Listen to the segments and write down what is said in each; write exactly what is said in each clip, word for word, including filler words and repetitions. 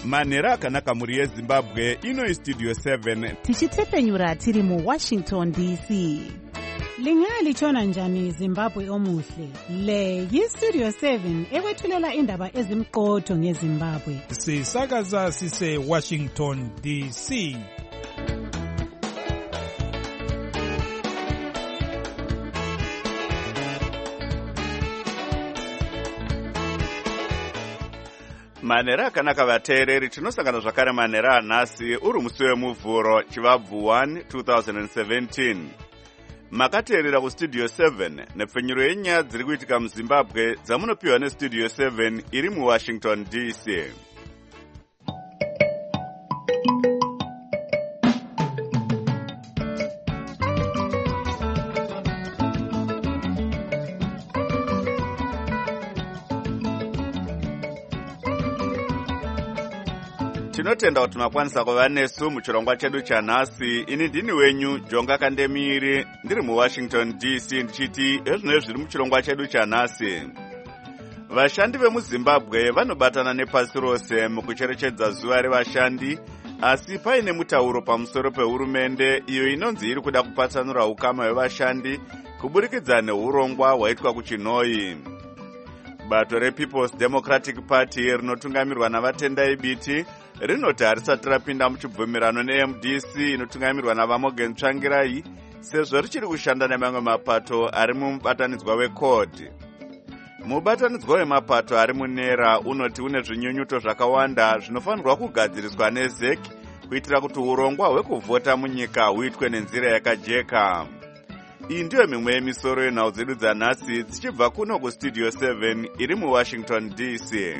manhero akanaka mhuri yezimbabwe. Ino Studio seven tichitsepenyura tiri muWashington D C. Lingalitshona njani Zimbabwe omuhle? Le yiStudio seven ekwethulela indaba ezimqotho ngeZimbabwe. Sisakaza sise Washington D C. manhero akanaka vateereri. Tinosangana zvakare manhero anhasi uri musi wemuvhuro chivabvu one twenty seventeen. Makateerera kuStudio seven nepfenyuro yenyaya dziri kuitika muZimbabwe dzamunopiwa neStudio seven iri muWashington D C. Tinotenda kuti makwanisa kuva nesu muchirongwa chedu chanhasi. Ini ndini wenyu Jonga Kandemiri ndiri muWashington D C ndichiti ezvino zviri muchirongwa chedu chanhasi. Vashandi vemuZimbabwe vanobatana nepasi rose mukucherechedza zuva revashandi, asi paine mutauro pamusoro pehurumende iyo inonzi iri kuda kupatsanura ukama hwevashandi kuburikidza neurongwa hwaitwa kuChinoi. Bato rePeople's Democratic Party rinotungamirwa navatendai biti rinoti harisati rapinda muchibvumirano neM D C inotungamirwa naVamogen Tsvangirai sezvo richiri kushanda nemamwe mapato ari mumubatanidzwa weCORD. Mubatanidzwa wemapato ari munera unoti une zvinyunyuto zvakawanda zvinofanirwa kugadziriswa neZEC kuitira kuti urongwa hwekuvhota munyika huitwe nenzira yakajeka. Iyi ndiyo mimwe yemisoro yenhau dzedu dzanhasi dzichibva kuno kuStudio seven iri muWashington D C.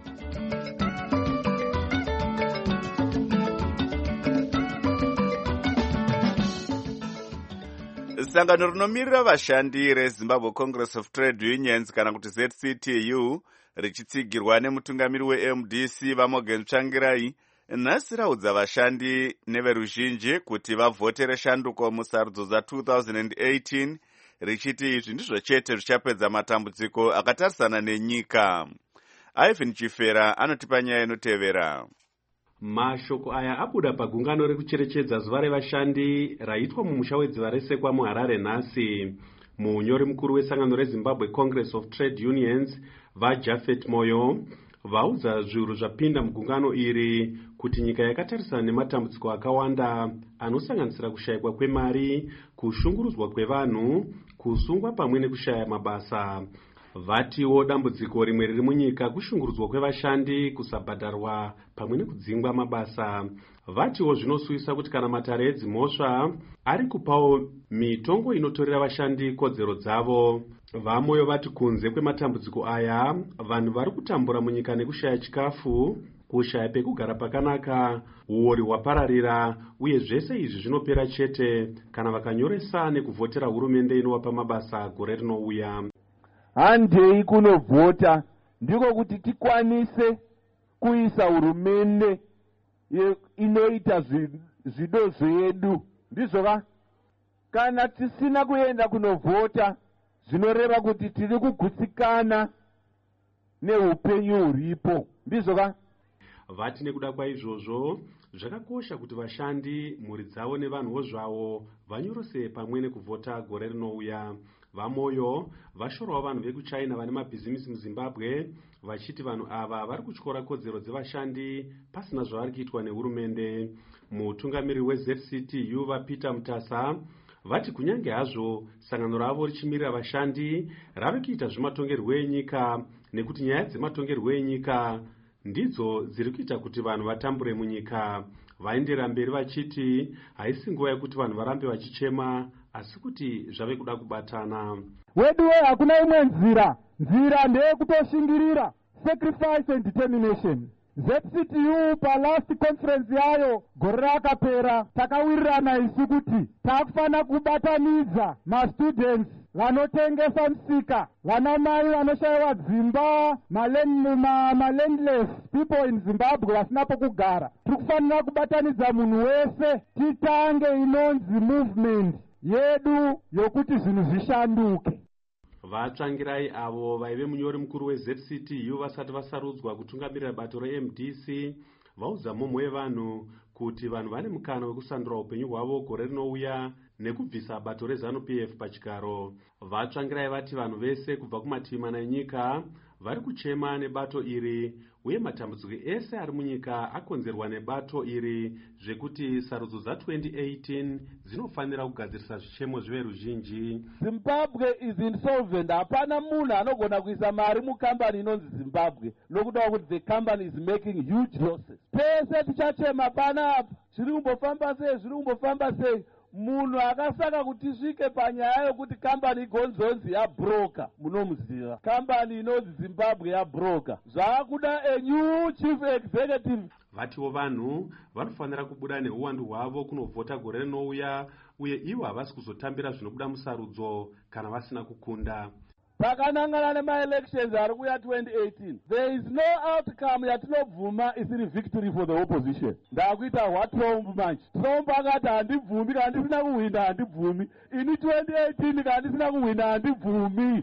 Sangano rinomirira vashandi reZimbabwe Congress of Trade Unions kana kuti Z C T U richitsigirwa nemutungamiri weM D C Vamogen Tsvangirai nhasi raudza vashandi neveruzhinji kuti vavhotere shanduko musarudzo dza twenty eighteen richiti izvi ndizvo chete zvichapedza matambudziko akatarisana nenyika. Ivan Chifera anotipa nyaya inotevera. Mashoko aya abuda pagungano rekucherechedza zuva revashandi raitwa mumusha wedziva resekwa muHarare nhasi. Munyori mukuru wesangano reZimbabwe Congress of Trade Unions vaJafet Moyo vaudza zviuru zvapinda mugungano iri kuti nyika yakatarisana nematambudziko akawanda anosanganisira kushayikwa kwemari, kushungurudzwa kwevanhu, kusungwa pamwe nekushaya mabasa. Vatiwo dambudziko rimwe riri munyika kushungurudzwa kwevashandi, kusabhadharwa pamwe nekudzingwa mabasa. Vatiwo zvinosuyisa kuti kana matare edzimhosva ari kupawo mitongo inotorera vashandi kodzero dzavo. Vamoyo vati kunze kwematambudziko aya vanhu vari kutambura munyika nekushaya chikafu, kushaya pekugara pakanaka, uori hwapararira, uye zvese izvi zvinopera chete kana vakanyoresa nekuvhotera hurumende inovapa mabasa gore rinouya. Handei kunovhota ndiko kuti tikwanise kuisa hurumende inoita zvido zvedu, ndizvo ka? Kana tisina kuenda kunovhota zvinoreva kuti tiri kugutsikana neupenyu huripo, ndizvo ka? Vati nekuda kwaizvozvo zvakakosha kuti vashandi, mhuri dzavo nevanhuwo zvavo vanyorose pamwe nekuvhota gore rinouya. Vamoyo vashorawo vanhu vekuChina vane mabhizimisi muZimbabwe vachiti vanhu ava vari kutyora kodzero dzevashandi pasina zvavari kuitwa nehurumende. Mutungamiri weZ C T U vaPeter Mutasa vati kunyange hazvo sangano ravo richimirira vashandi rave kuita zvematongerwo enyika nekuti nyaya dzematongerwo enyika ndidzo dziri kuita kuti vanhu vatambure munyika. Vaendera mberi vachiti haisi nguva yekuti vanhu varambe vachichema asi kuti zvave kuda kubatana. Wedu we hakuna imwe nzira, nzira ndeye kutoshingirira, sacrifice and determination. Z C T U pa last conference yayo gore rakapera takawirirana isu kuti takufana kubatanidza ma students vanotengesa msika, vanamai vanoshayiwa dzimba, ma-landless people in Zimbabwe vasina pokugara. Tiri kufanira kubatanidza munhu wese titange inonzi movement yedu yokuti zvinhu zvishanduke. Vatsvangirai avo vaive munyori mukuru weZ C T U vasati vasarudzwa kutungamirira bato reM D C vaudza mhomho yevanhu kuti vanhu vane mukana wekusandura upenyu hwavo gore rinouya nekubvisa bato rezanu P F pachigaro. Vatsvangirai vati vanhu vese kubva kumativi mana enyika vari kuchema nebato iri, uye matambudziko ese ari munyika akonzerwa nebato iri, zvekuti sarudzo dza-twenty eighteen dzinofanira kugadzirisa zvichemo zvive ruzhinji. Zimbabwe is insolvent. Hapana munhu anogona kuisa mari mukambani inonzi Zimbabwe nokuda kuti the company is making huge losses. Pese tichachema panapa, zviri kumbofamba sei, zviri kumbofamba sei. Munhu akasaka kuti svike panyaya yokuti kambani igonzonzi yabroka, munomuziva. Kambani inonzi Zimbabwe yabroka. Zvaakuda a new chief executive. Vatiwo vanhu vanofanira kubuda neuwandu hwavo kunovhota gore rinouya, uye ivo havasi kuzotambira zvinobuda musarudzo kana vasina kukunda. Takanangana nema-elections ari kuya twenty eighteen, there is no outcome yatinobvuma isiri victory for the opposition. Ndakuita hwatromb manje. Tromb akati handibvumi, kana ndisina kuhwina handibvumi. Ini twenty eighteen kana ndisina kuhwina handibvumi.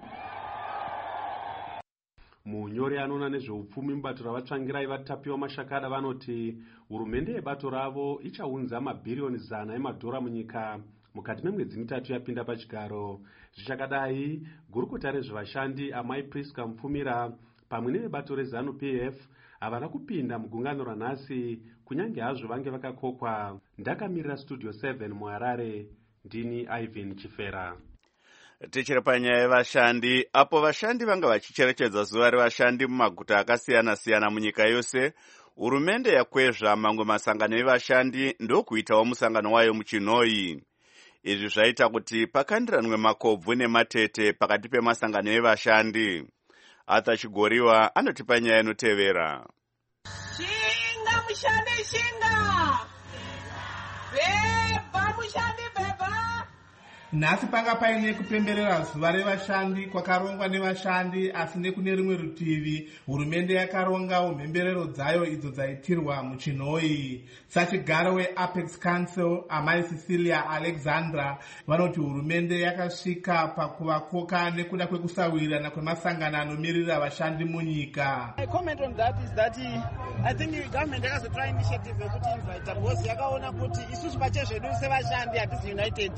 Munyori anoona nezveupfumi mubato ravatsvangirai vatapiwa mashakada vanoti hurumende yebato ravo ichaunza mabhiriyoni zana emadhora munyika mukati memwedzi mitatu yapinda pachigaro. Zvichakadai, gurukota rezvevashandi amai Priska Mupfumira pamwe nevebato rezanu P F havana kupinda mugungano ranhasi, kunyange hazvo vange vakakokwa. Ndakamirira studio seven muHarare, ndini Ivan Chifera. Tichiri panyaya yevashandi, apo vashandi vanga vachicherechedza zuva revashandi mumaguta akasiyana-siyana munyika yose, hurumende yakwezva mamwe masangano evashandi ndokuitawo musangano wayo muChinoi. Izvi zvaita kuti pakandiranwe makobvu nematete pakati pemasangano evashandi. Arthur Chigoriwa anotipa nyaya inotevera. Shinga mushandi shinga! Beba mushandi beba! Nhasi panga paine kupemberera zuva revashandi kwakarongwa nevashandi, asi nekune rimwe rutivi hurumende yakaronga mhemberero dzayo idzo dzaitirwa muChinoi. Sachigaro weApex Council amai Cecilia Alexandra vanoti hurumende yakasvika pakuvakoka nekuda kwekusawirirana kwemasangano anomirira vashandi munyika. My comment on that is that I think the government yakazotry initiative yekuti invite boss yakaona kuti isusu pachezvedu sevashandi hatisi united.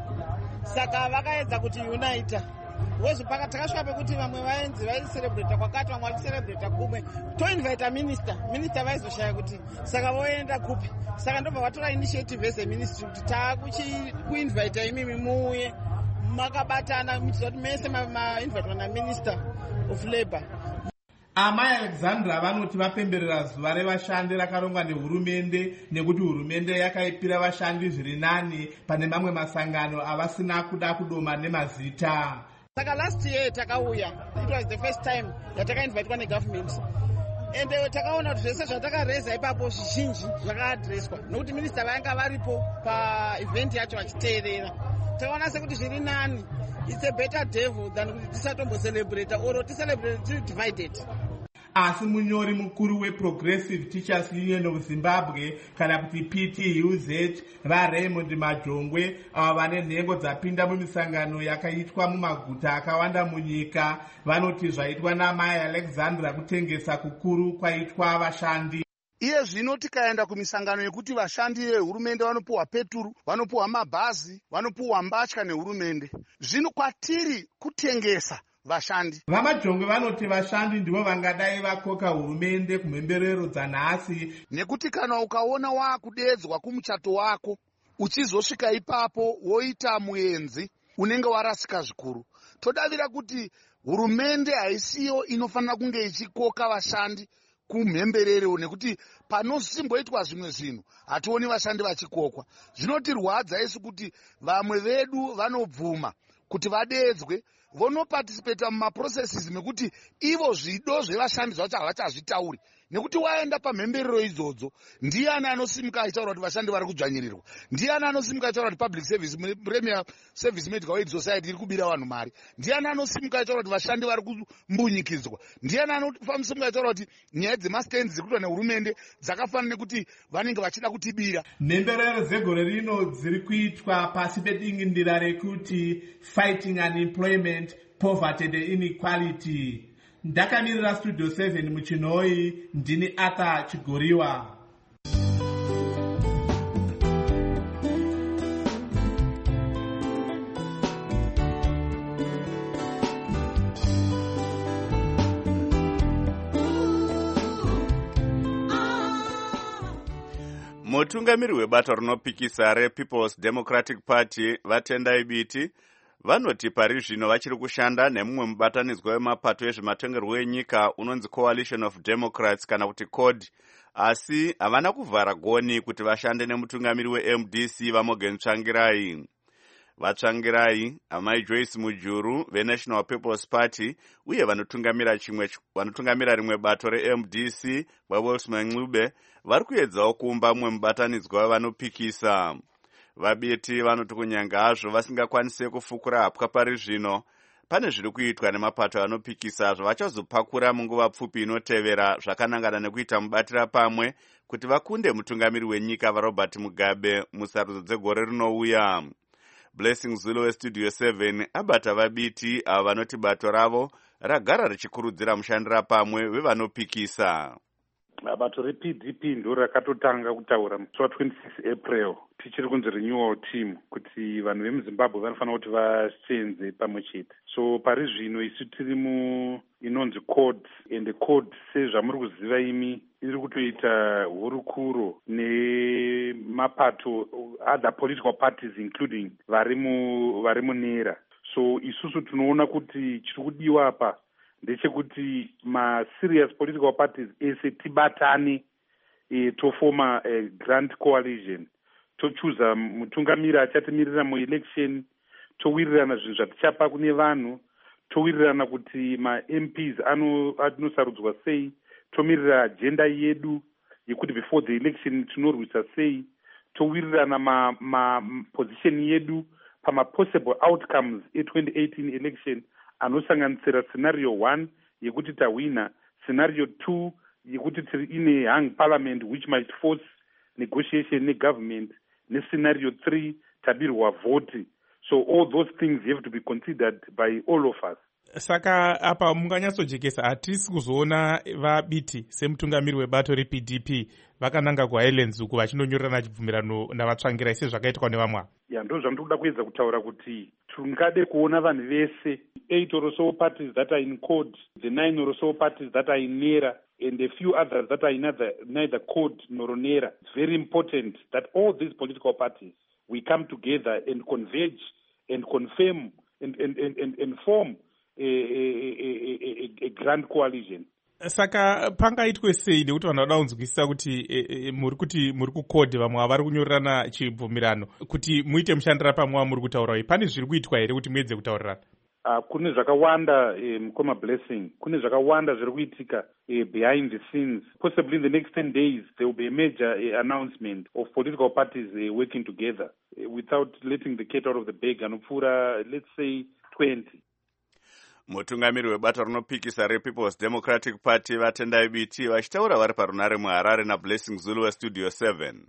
Saka vakaedza kuti unite. Wezo paka takasvika pekuti vamwe vaenzi vaicelebrate kwakati vamwe vachicelebrate kumwe. Toinvite minister, minister vaizoshaya kuti saka voenda kupi. Saka ndobva vatora initiative as a ministry kuti takuinvite imimi muuye makabatana kuti mese mainvitwa na minister of labor. Amai Alexandra vanoti vapemberera zuva revashandi rakarongwa nehurumende nekuti hurumende yakaipira vashandi zviri nani pane mamwe masangano avasina kuda kudoma nemazita. Saka last year takauya, it was the first time yatakainvitwa negovernment. And takaona kuti zvese zvatakareza ipapo zvizhinji zvakaadreswa nokuti minister vanga varipo paevent yacho vachiteerera. Takaona sekuti zviri nani. It's a better devil than kuti tisatombo-celebrate or tiselebrate divided. Asi munyori mukuru weProgressive Teachers Union of Zimbabwe kana kuti P T U Z vaRaymond Majongwe ava vane nhengo dzapinda mumisangano yakaitwa mumaguta akawanda munyika vanoti zvaitwa namai Alexandra kutengesa kukuru kwaitwa vashandi. Iye zvino tikaenda kumisangano yekuti vashandi vehurumende vanopuwa peturu, vanopuwa mabhazi, vanopuwa mbatya nehurumende. Zvino kwatiri kutengesa vashandi. Vamajongwe vanoti vashandi ndivo vangadai vakoka hurumende kumhemberero dzanhasi. Nekuti kana ukaona wakudedzwa kumuchato wako, uchizosvika ipapo woita muenzi, unenge warasika zvikuru. Todavira kuti hurumende haisiyo inofanira kunge ichikoka vashandi kumhemberero, nekuti panosimboitwa zvimwe zvinhu hationi vashandi vachikokwa. Zvinotirwadza isu kuti vamwe vedu vanobvuma kuti vadedzwe, vonoparticipate mumaprocesses mekuti ivo zvido zvevashandi zvacho havachazvitauri. Nekuti waenda pamhemberero idzodzo, ndiani anosimuka achitaura kuti vashandi vari kudzvanyirirwa? Ndiani anosimuka achitaura kuti public service premier service medical aid society iri kubira vanhu mari? Ndiani anosimuka achitaura kuti vashandi vari kumbunyikidzwa? Ndiani anosimuka achitaura kuti nyaya dzemastendi dziri kuitwa nehurumende dzakafanana nekuti vanenge vachida kutibira? Mhemberero dzegore rino dziri kuitwa pasi pedingindira rekuti fighting unemployment, poverty and inequality. Ndakamirira studio seven muChinoi, ndini Arthur Chigoriwa. mutungamiri webato rinopikisa rePeople's Democratic Party vatendai biti vanoti pari zvino vachiri kushanda nemumwe mubatanidzwa wemapato ezvematongerwo enyika unonzi Coalition of Democrats kana kuti C O D, asi havana kuvhara goni kuti vashande nemutungamiri weM D C vaMorgan Tsvangirai. Vatsvangirai, amai Joyce Mujuru veNational People's Party uye vanotungamira chimwe vanotungamira rimwe bato reM D C vaWilson Ncube vari kuedzawo kuumba mumwe mubatanidzwa wavanopikisa. Vabiti vanoti kunyanga hazvo vasingakwanise kufukura hapwa pari zvino, pane zviri kuitwa nemapato anopikisa zvavachazopakura munguva pfupi inotevera zvakanangana nekuita mubatira pamwe kuti vakunde mutungamiri wenyika vaRobert Mugabe musarudzo dzegore rinouya. Blessing Zulu weStudio seven abata vabiti avo vanoti bato ravo ragara richikurudzira mushandira pamwe wevanopikisa. Bato reP D P ndo rakatotanga kutaura musi wa26 April tichiri kunzi renewal team kuti vanhu vemuZimbabwe vanofanira kuti vasenze pamwe chete. So pari zvino isu tiri mu inonzi C O D, and C O D sezvamuri kuziva imi iri kutoita hurukuro nemapato other political parties including vari mu vari munera. So isusu tunoona kuti chiri kudiwa apa ndechekuti ma-serious political parties ese tibatane e, tofoma a grand coalition, tochuza mutungamiri achatimirira mu-election, towirirana zvinhu zvatichapa kune vanhu, towirirana kuti ma-M Ps anosarudzwa ano sei, tomirira agenda yedu yekuti before the election tinorwisa sei, towirirana ma-position ma yedu pama-possible outcomes e-twenty eighteen election anosanganisira scenario one yekuti tawina, scenario two yekuti tiri ine hung parliament which might force negotiation negovernment, ne-scenario three tabirwa vote. So all those things have to be considered by all of us. Saka apa munganyatsojekesa hatisi kuzoona vabiti semutungamiri webato reP D P vakananga kuHighlands uku vachinonyorerana chibvumirano navatsvangirai sezvakaitwa nevamwe. Ya, ndo zvandinoda kuedza kutaura kuti tungade kuona vanhu vese eight or so parties that are in C O D, the nine or so parties that are in NERA, and a few others that are in neither, neither C O D nor NERA. It's very important that all these political parties, we come together and converge and confirm and, and, and, and, and form a, a, a, a, a grand coalition. Saka pangaitwe sei nekuti vanhu vada kunzwisisa kuti e, e, muri kuti muri kukodhe vamwe havari kunyorerana chibvumirano kuti muite mushandira pamwe wamuri kutaura uyu, pane zviri kuitwa here kuti muedze kutaurirana? Uh, kune zvakawanda mukoma um, Blessing, kune zvakawanda zviri kuitika uh, behind the scenes. Possibly in the next ten days there will be a major uh, announcement of political parties uh, working together uh, without letting the cat out of the bag. Anopfuura, let's say, twenty. Mutungamiri webato rinopikisa rePeople's Democratic Party vatendai biti vachitaura vari parunare muHarare naBlessing Zulu weStudio seven.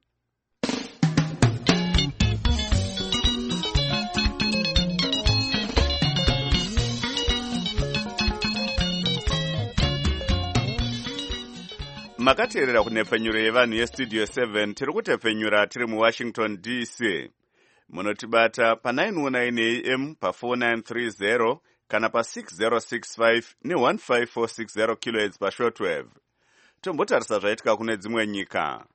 Makateerera kunepfenyuro yevanhu yeStudio seven tiri kutepfenyura tiri muWashington D C. Munotibata pa nine one nine A M pa four nine three zero kana pa six zero six five ne one five four six zero kilohertz pa shortwave. Tombotarisa zvaitika kune dzimwe nyika.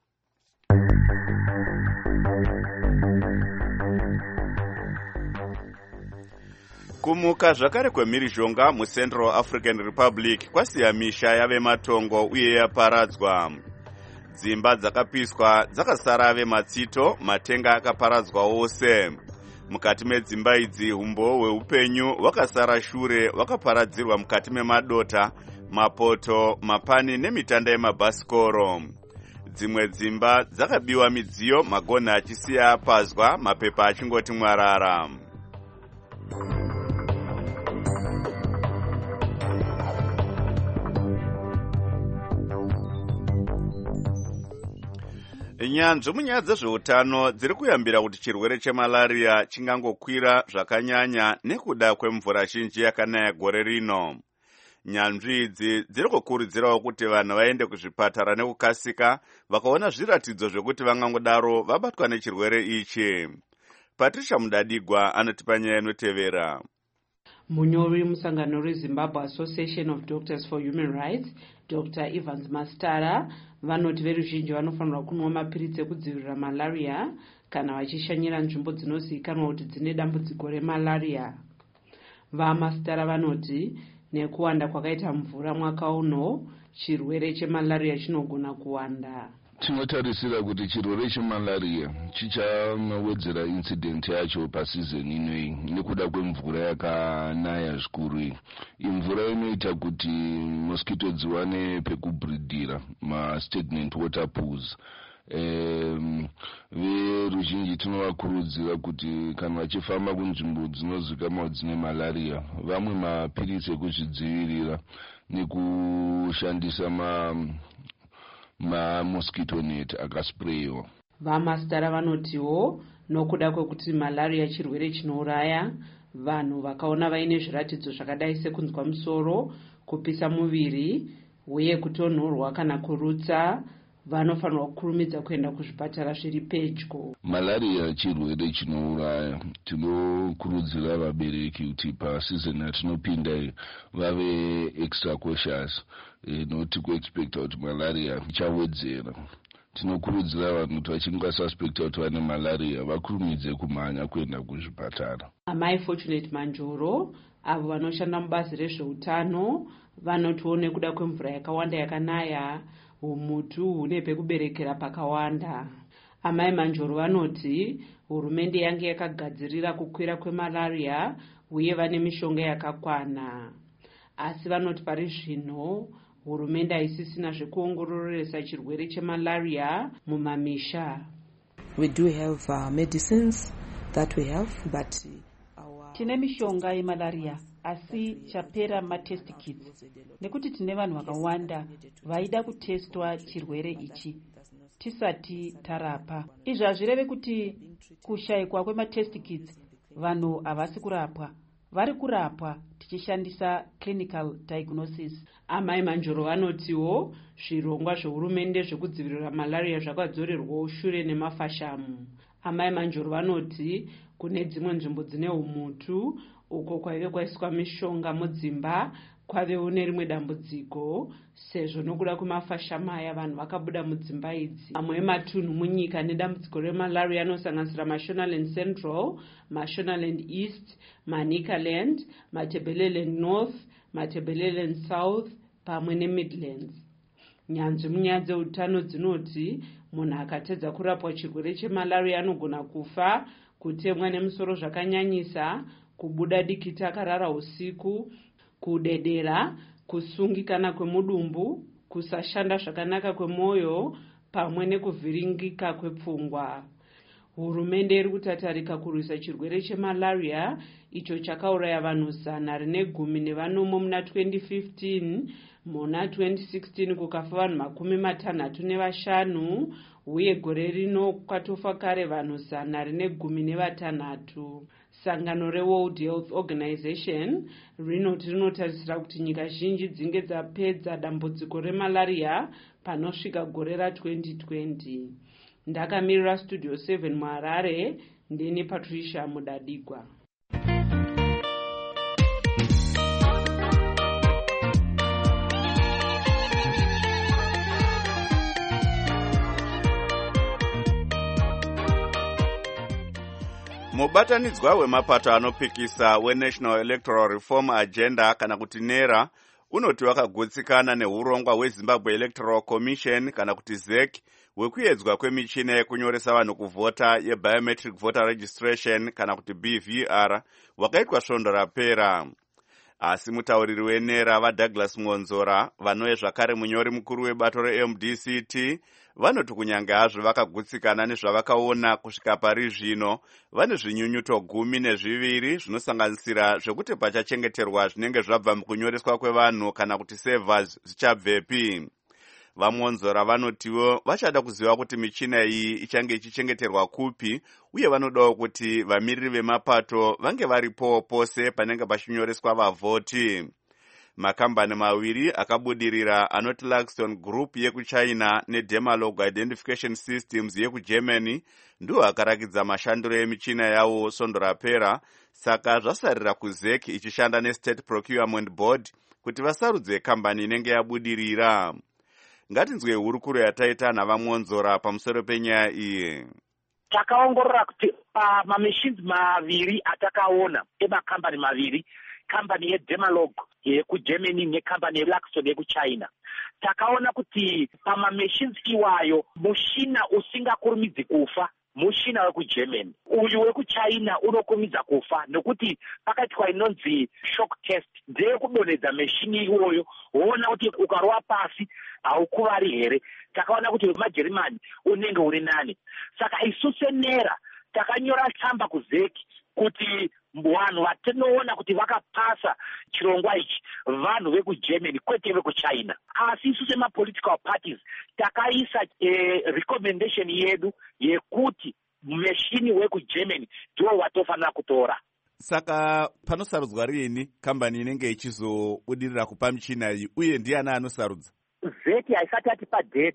Kumuka zvakare kwemhirizhonga muCentral African Republic kwasiya misha yave matongo uye yaparadzwa. Dzimba dzakapiswa dzakasara ave matsito, matenga akaparadzwa ose. Mukati medzimba idzi umbo hweupenyu hwakasara shure hwakaparadzirwa mukati memadota, mapoto, mapani nemitanda yemabhasikoro. Dzimwe dzimba dzakabiwa midziyo, magonhi achisiya apazwa, mapepa achingoti mwarara. Nyanzvi munyaya dzezveutano dziri kuyambira kuti chirwere chemalaria chingangokwira zvakanyanya nekuda kwemvura zhinji yakanaya gore rino. Nyanzvi idzi dziri kukurudzirawo kuti vanhu vaende kuzvipatara nekukasika vakaona zviratidzo zvekuti vangangodaro vabatwa nechirwere ichi. Patricia Mudadigwa anotipa nyaya inotevera. Munyori musangano reZimbabwe Association of Doctors for Human Rights, Doctor Evans Mastara, vanoti veruzhinji vanofanirwa kunwa mapiritsi ekudzivirira malaria kana vachishanyira nzvimbo dzinozivikanwa kuti dzine dambudziko remalaria. Vamasitara vanoti nekuwanda kwakaita mvura mwaka uno chirwere chemalaria chinogona kuwanda. Tinotarisira kuti chirwere chemalaria chichamawedzera incident yacho pasizoni inoyi nekuda kwemvura yakanaya zvikuru. Imvura inoita kuti mosquito dziwane pekubridhira, ma stagnant water pools. Um, veruzhinji tinovakurudzira kuti kana vachifamba kunzvimbo dzinozivikanwa dzine malaria vamwe mapiritsi ekuzvidzivirira nekushandisa ma ma-mosquito net akasprayiwa. Vamasitara vanotiwo nokuda kwekuti malaria chirwere chinouraya, vanhu vakaona vaine zviratidzo zvakadai sekunzwa musoro, kupisa muviri uye kutonhorwa kana kurutsa vanofanirwa kukurumidza kuenda kuzvipatara zviri pedyo. Malaria chirwere chinouraya. Tinokurudzira vabereki kuti pasizoni yatinopinda vave extra cautious, e, noti kuexpecta kuti malaria ichawedzera. Tinokurudzira vanhu kuti vachinge vasuspecta kuti vane malaria vakurumidze kumhanya kuenda kuzvipatara. Amai Fortunate Manjoro avo vanoshanda mubazi rezveutano vanotiwo nekuda kwemvura yakawanda yakanaya umutu hune pekuberekera pakawanda. Amai Manjoro vanoti hurumende yange yakagadzirira kukwira kwemalaria uye vane mishonga yakakwana. Asi vanoti pari zvino hurumende haisisina zvekuongororesa chirwere chemalaria mumamisha. We do have uh, medicines that we have, but our... Tine mishonga yemalaria asi chapera matest kits nekuti tine vanhu vakawanda vaida kutestwa chirwere ichi tisati tarapa. Izvi hazvireve kuti kushayikwa kwematest kits vanhu havasi kurapwa, vari kurapwa tichishandisa clinical diagnosis. Amai Manjoro vanotiwo zvirongwa zvehurumende zvekudzivirira malaria zvakadzorerwawo shure nemafashamu. Amai Manjoro vanoti kune dzimwe nzvimbo dzine umutu uko kwaive kwaiswa mishonga mudzimba kwavewo nerimwe dambudziko sezvo nokuda kwemafashama aya vanhu vakabuda mudzimba idzi. Amwe ematunhu munyika nedambudziko remalaria anosanganisira Mashonaland Central, Mashonaland East, Manicaland, Matabeleland North, Matabeleland South pamwe neMidlands. Nyanzvi munyaya dzeutano dzinoti munhu akatedza kurapwa chirwere chemalaria anogona kufa, kutemwa nemusoro zvakanyanyisa, kubuda dikiti akarara usiku, kudedera, kusungikana kwemudumbu, kusashanda zvakanaka kwemwoyo pamwe nekuvhiringika kwepfungwa. Hurumende iri kutatarika kurwisa chirwere chemalaria icho chakauraya vanhu zana rine gumi nevanomo muna twenty fifteen, muna twenty sixteen kukafa vanhu makumi matanhatu nevashanu uye gore rino kwatofa kare vanhu zana rine gumi nevatanhatu. Sangano reWorld Health Organization rinoti rinotarisira kuti nyika zhinji dzinge dzapedza dambudziko remalaria panosvika gore ra-twenty twenty. Ndakamirira Studio seven muHarare, ndini Patricia Mudadigwa. Mubatanidzwa wemapato anopikisa weNational Electoral Reform Agenda kana kuti NERA unoti wakagutsikana neurongwa hweZimbabwe Electoral Commission kana kuti Z E C wekuedzwa kwemichina yekunyoresa vanhu kuvhota yeBiometric Voter Registration kana kuti B V R wakaitwa svondo rapera. Asi mutauriri weNERA vaDouglas Mwonzora vanove zvakare munyori mukuru webato reM D C T vanoti kunyange hazvo vakagutsikana nezvavakaona kusvika pari zvino vane zvinyunyuto gumi nezviviri zvinosanganisira zvekuti pachachengeterwa zvinenge zvabva mukunyoreswa kwevanhu kana kuti servers zvichabvepi. Vamwonzora vanotiwo vachada kuziva kuti michina iyi ichange ichichengeterwa kupi uye vanodawo kuti vamiriri vemapato vange varipo pose panenge pachinyoreswa vavhoti. Makambani maviri akabudirira anoti Luxton Group yekuChina neDemalog Identification Systems yekuGermany ndiwo akarakidza mashandiro emichina yawo svondo rapera, saka zvasarira kuZ E C ichishanda neState Procurement Board kuti vasarudze kambani inenge yabudirira. ngatinzwe hurukuro yataita navamonzora pamusoro penyaya iyi. Takaongorora kuti pamamachines maviri atakaona emakambani maviri, kambani yeDemalog yekuGermany nekambani yeLaxton yekuChina, takaona kuti pamamachines iwayo mushina usingakurumidzi kufa mushina wekuGermany. Uyu wekuChina unokurumidza kufa nokuti pakaitwa inonzi shock test ndeyekudonhedza machine iwoyo woona kuti ukarwa pasi haukuvari here. Takaona kuti maJermani unenge uri nani. Saka isu senera takanyora tsamba kuzeki kuti vanhu vatinoona kuti vakapasa chirongwa ichi vanhu vekuGermany kwete vekuChina. Asi isu semapolitical parties takaisa eh, recommendation yedu yekuti machine wekuGermany ndiwo watofanira kutora. Saka panosarudzwa rini kambani inenge ichizobudirira kupa michina iyi uye ndiani anosarudza? Zeti haisati atipa date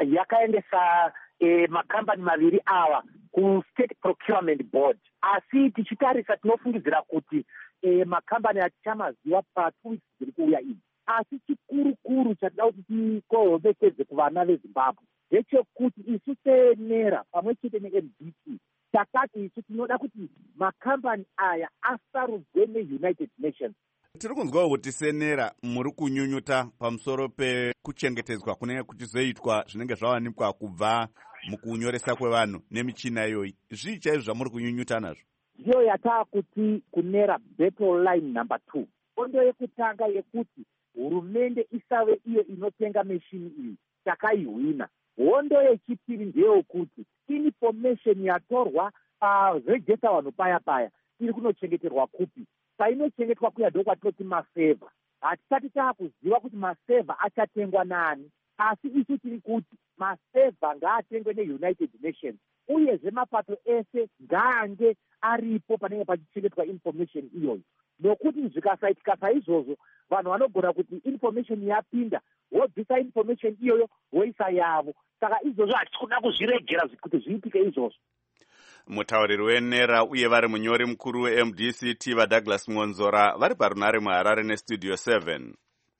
yakaendesa eh, makambani maviri awa ku State Procurement Board. Asi tichitarisa tinofungidzira kuti eh, makambani atichamaziva pa two weeks dziri kuuya idzi. Asi chikuru kuru chatida kuti tikohomekedze kuvana veZimbabwe ndechekuti isu senera pamwe chete ne-M D C takati isu tinoda kuti makambani aya asarudzwe neUnited Nations. Tiri kunzwawo kuti senera muri kunyunyuta pamusoro pekuchengetedzwa kunenge kuchizoitwa zvinenge zvawanikwa kubva mukunyoresa kwevanhu nemichina iyoyi. Zvii chaizvo zvamuri kunyunyuta nazvo? Ndiyo yataa kuti kunera battle line number two. Ondo yekutanga yekuti hurumende isave iyo inotenga machine iyi takaihwina. Hondo yechipiri ndeyekuti information yatorwa paregister vanhu paya paya iri kunochengeterwa kupi. Painochengetwa kuya ndokwatoti maseva. Hatisati taakuziva kuti maseva achatengwa nani. Asi isu tiri kuti maseva ngaatengwe neUnited Nations. Uyezve mapato ese ngaange aripo panenge pachichengetwa information iyoyo. Nokuti zvikasaitika saizvozvo vanhu vanogona kuti information yapinda wobvisa information iyoyo woisa yavo. Saka izvozvo hatisi kuda kuzviregera kuti zviitike izvozvo. Mutauriri wenera uye vari munyori mukuru weM D C T vaDouglas Monzora vari parunare muHarare neStudio seven.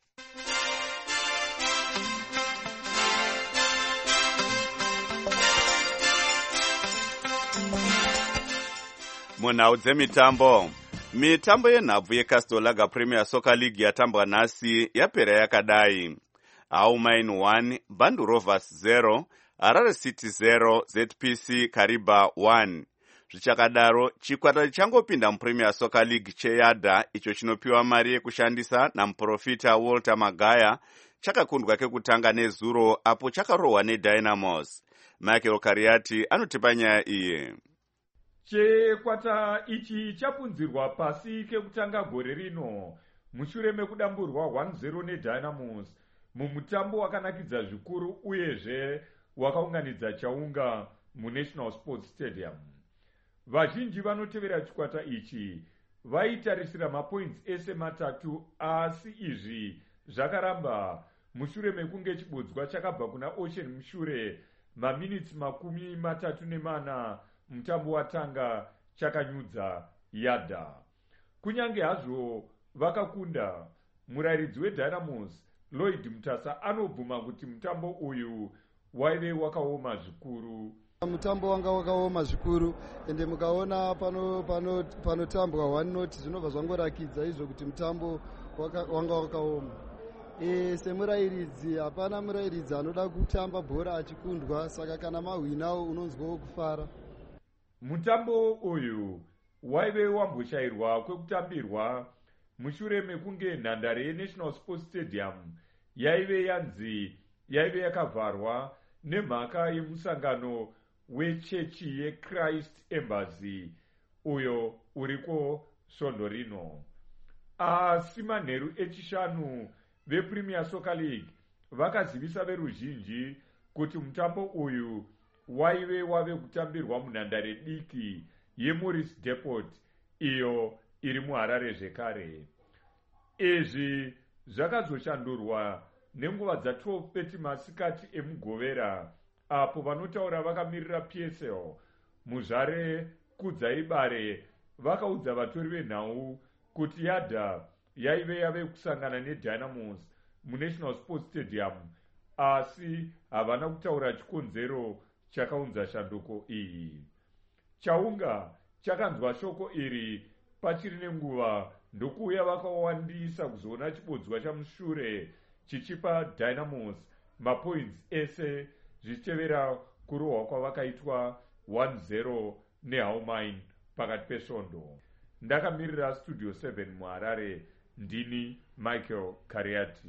Munhau dzemitambo. Mitambo yenhabvu yeCastle Lager Premier Soccer League yatambwa nhasi yapera yakadai. Aumain one, Bandu Rovers zero, Harare City zero, Z P C Kariba one. Zvichakadaro, chikwata changopinda muPremier Soccer League cheyadha icho chinopiwa mari yekushandisa namuprofita Walter Magaya chakakundwa kekutanga nezuro apo chakarohwa neDynamos. Michael Kariati anotipa nyaya iyi. Chikwata ichi chapunzirwa pasi kekutanga gore rino mushure mekudamburwa one zero neDynamos mumutambo wakanakidza zvikuru uyezve wakaunganidza chaunga muNational Sports Stadium. Vazhinji vanotevera chikwata ichi vaitarisira mapoints ese matatu, asi izvi zvakaramba mushure mekunge chibodzwa chakabva kuna Ocean mushure maminitsi makumi matatu nemana mutambo watanga chakanyudza yadha. Kunyange hazvo vakakunda, murayiridzi weDynamos Lloyd Mutasa anobvuma kuti mutambo uyu waive wakaoma zvikuru. Mutambo wanga wakaoma zvikuru ende mukaona pano pano panotambwa one not zvinobva zvangorakidza izvo kuti mutambo waka, wanga wakaoma. E, semurayiridzi hapana murayiridzi anoda kutamba bhora achikundwa, saka kana mahwinawo unonzwawo kufara. Mutambo uyu waive wamboshayirwa kwekutambirwa mushure mekunge nhandare yeNational Sports Stadium yaive yanzi yaive yakavharwa nemhaka yemusangano wechechi yeChrist Embassy uyo uriko svondo rino. Asi manheru echishanu vePremier Soccer League vakazivisa veruzhinji kuti mutambo uyu waive wave kutambirwa munhandare diki yeMorris Depot iyo iri muHarare zvekare. Izvi zvakazoshandurwa nenguva dza12 thirty masikati emugovera apo vanotaura vakamirira P S L muzvare Kudzaibare vakaudza vatori venhau kuti yadha yaive yave kusangana neDynamos muNational Sports Stadium asi havana kutaura chikonzero chakaunza shanduko iyi. Chaunga chakanzwa shoko iri pachiri nenguva ndokuuya vakawandisa kuzoona chibodzwa chamushure chichipa Dynamos mapoints ese zvichitevera kurohwa kwavakaitwa one zero neHaumine pakati pesvondo. Ndakamirira Studio seven muHarare, ndini Michael Kariati.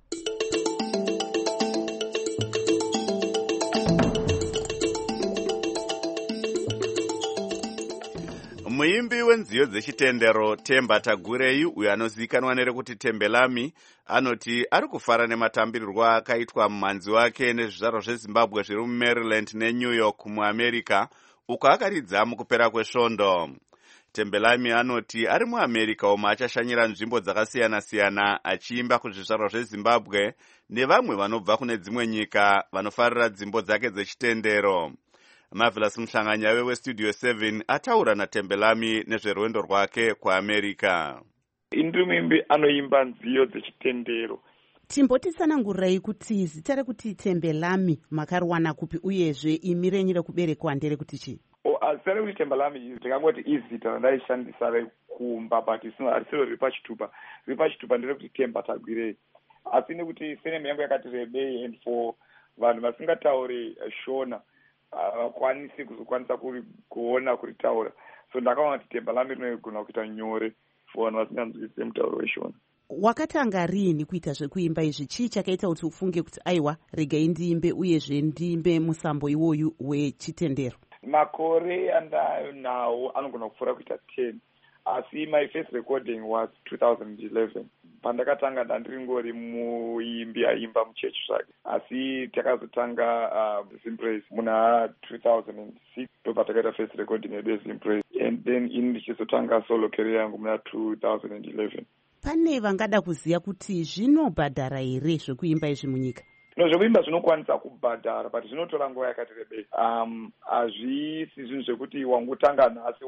Muimbi wenziyo dzechitendero Temba Tagurei, uyo anozivikanwa nerekuti Tembelami, anoti ari kufara nematambirirwo akaitwa mumhanzi wake nezvizvarwa zveZimbabwe zviri muMaryland neNew York muAmerica, uko akaridza mukupera kwesvondo. Tembelami anoti ari muAmerica umo achashanyira nzvimbo dzakasiyana-siyana achiimba kuzvizvarwa zveZimbabwe nevamwe vanobva kune dzimwe nyika vanofarira dzimbo dzake dzechitendero. Marvelous Mhlanganya weStudio seven ataura naTembelami nezverwendo rwake kuAmerica. Indiri muimbi anoimba nziyo dzechitendero. Timbotitsanangurai kuti zita rekuti Tembelami makariwana kupi uyezve imi renyu rekuberekwa nderekuti chii? Zita rekuti Tembelami ndingangoti izita randaishandisa rekuumba but harisiro riri pachitupa. Riri pachitupa nderekuti Temba Tagurei. Asi nekuti senemu yangu yakati rebei and for vanhu vasingatauri Shona havakwanisi kuzokwanisa kuona kuritaura, so ndakaona kuti Tembelami rinogona kuita nyore for vanhu vasinganzwisise mutauro weshona. Wakatanga rini kuita zvekuimba izvi? Chii chakaita kuti ufunge kuti aiwa regai ndiimbe uyezve ndiimbe musambo iwoyu wechitendero? Makore andayo nawo anogona kupfuura kuita ten, asi my first recording was two thousand eleven. Pandakatanga ndandiringori muimbi aimba muchechi zvake, asi takazotanga uh, Zimpraise muna two thousand six ndobva takaita first recording yedu yeZimpraise, and then ini ndichizotanga solo career yangu muna two thousand eleven. Pane vangada kuziya kuti zvinobhadhara here zvekuimba izvi munyika? No, zvekuimba zvinokwanisa kubhadhara but zvinotora nguva yakati rebei. Um, hazvisi zvinhu zvekuti wangotanga nhasi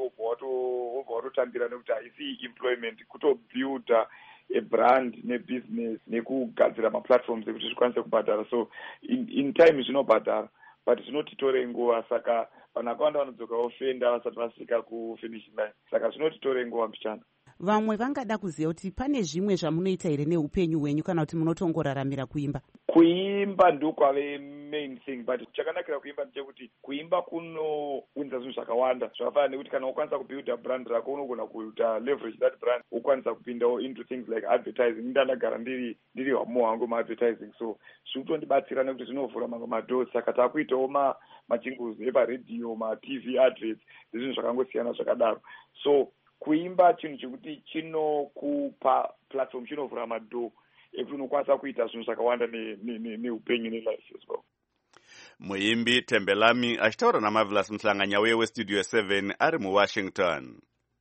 wobva watotambira nekuti haisi employment, kutobuilda a brand nebusiness nekugadzira maplatforms ekuti zvikwanise kubhadhara. So in, in time zvinobhadhara but zvinotitore nguva, saka vanhu vakawanda vanodzoka ofenda vasati vasvika kufinishing line, saka zvinotitore nguva mbichana. Vamwe vangada kuziva kuti pane zvimwe zvamunoita here neupenyu hwenyu kana kuti munotongoraramira kuimba? Kuimba ndokwave main thing, but chakanakira kuimba ndechekuti kuimba kunounza zvinhu zvakawanda zvakafanana nekuti kana ukwanisa kubuilda brand rako unogona kuita leverage that brand, ukwanisa kupindawo into things like advertising. Ndandagara ndiri ndiri hwamo hwangu maadvertising, so zvinotondibatsira nekuti zvinovhura mamwe madoors, saka takuitawo ma machinguzi eparedhiyo, matv adverts nezvinhu zvakangosiyana zvakadaro. So kuimba chinhu chekuti chinokupa platform, chinovhura madhoo ekuti unokwanisa kuita zvinhu zvakawanda neupenyu nelife as well. Muimbi Tembelami achitaura naMarvelous Mhlanganya weStudio seven ari muWashington.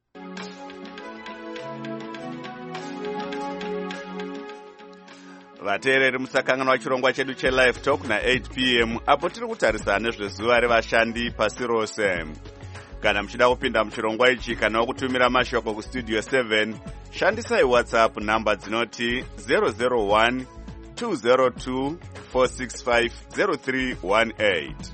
Vateereri musakanganwa chirongwa chedu cheLive Talk na eight p m apo tiri kutarisana nezvezuva revashandi pasi rose. Kana muchida kupinda muchirongwa ichi kana kutumira mashoko kuStudio seven, shandisai WhatsApp namba dzinoti zero zero one two zero two four six five zero three one eight.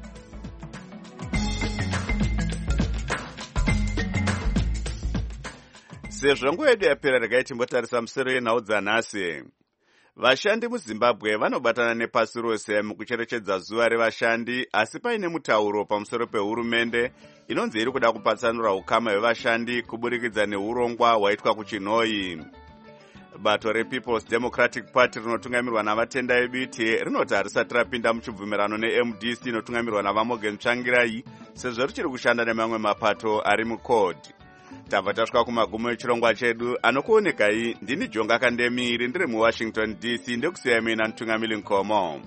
Sezvo nguva yedu yapera, regai timbotarisa musoro yenhau dzanhasi. Vashandi muZimbabwe vanobatana nepasi rose mukucherechedza zuva revashandi, asi paine mutauro pamusoro pehurumende inonzi iri kuda kupatsanura ukama hwevashandi kuburikidza neurongwa hwaitwa kuChinhoyi. Bato rePeople's Democratic Party rinotungamirwa navatenda vebiti rinoti harisati rapinda muchibvumirano neM D C inotungamirwa naVamogen Tsvangirai sezvo richiri kushanda nemamwe mapato ari mukodhi. Tabva tasvika kumagumo echirongwa chedu. Anokuonekai ndini Jonga Kandemiri ndiri muWashington D C, ndekusiyai mina Ntungamili Nkomo.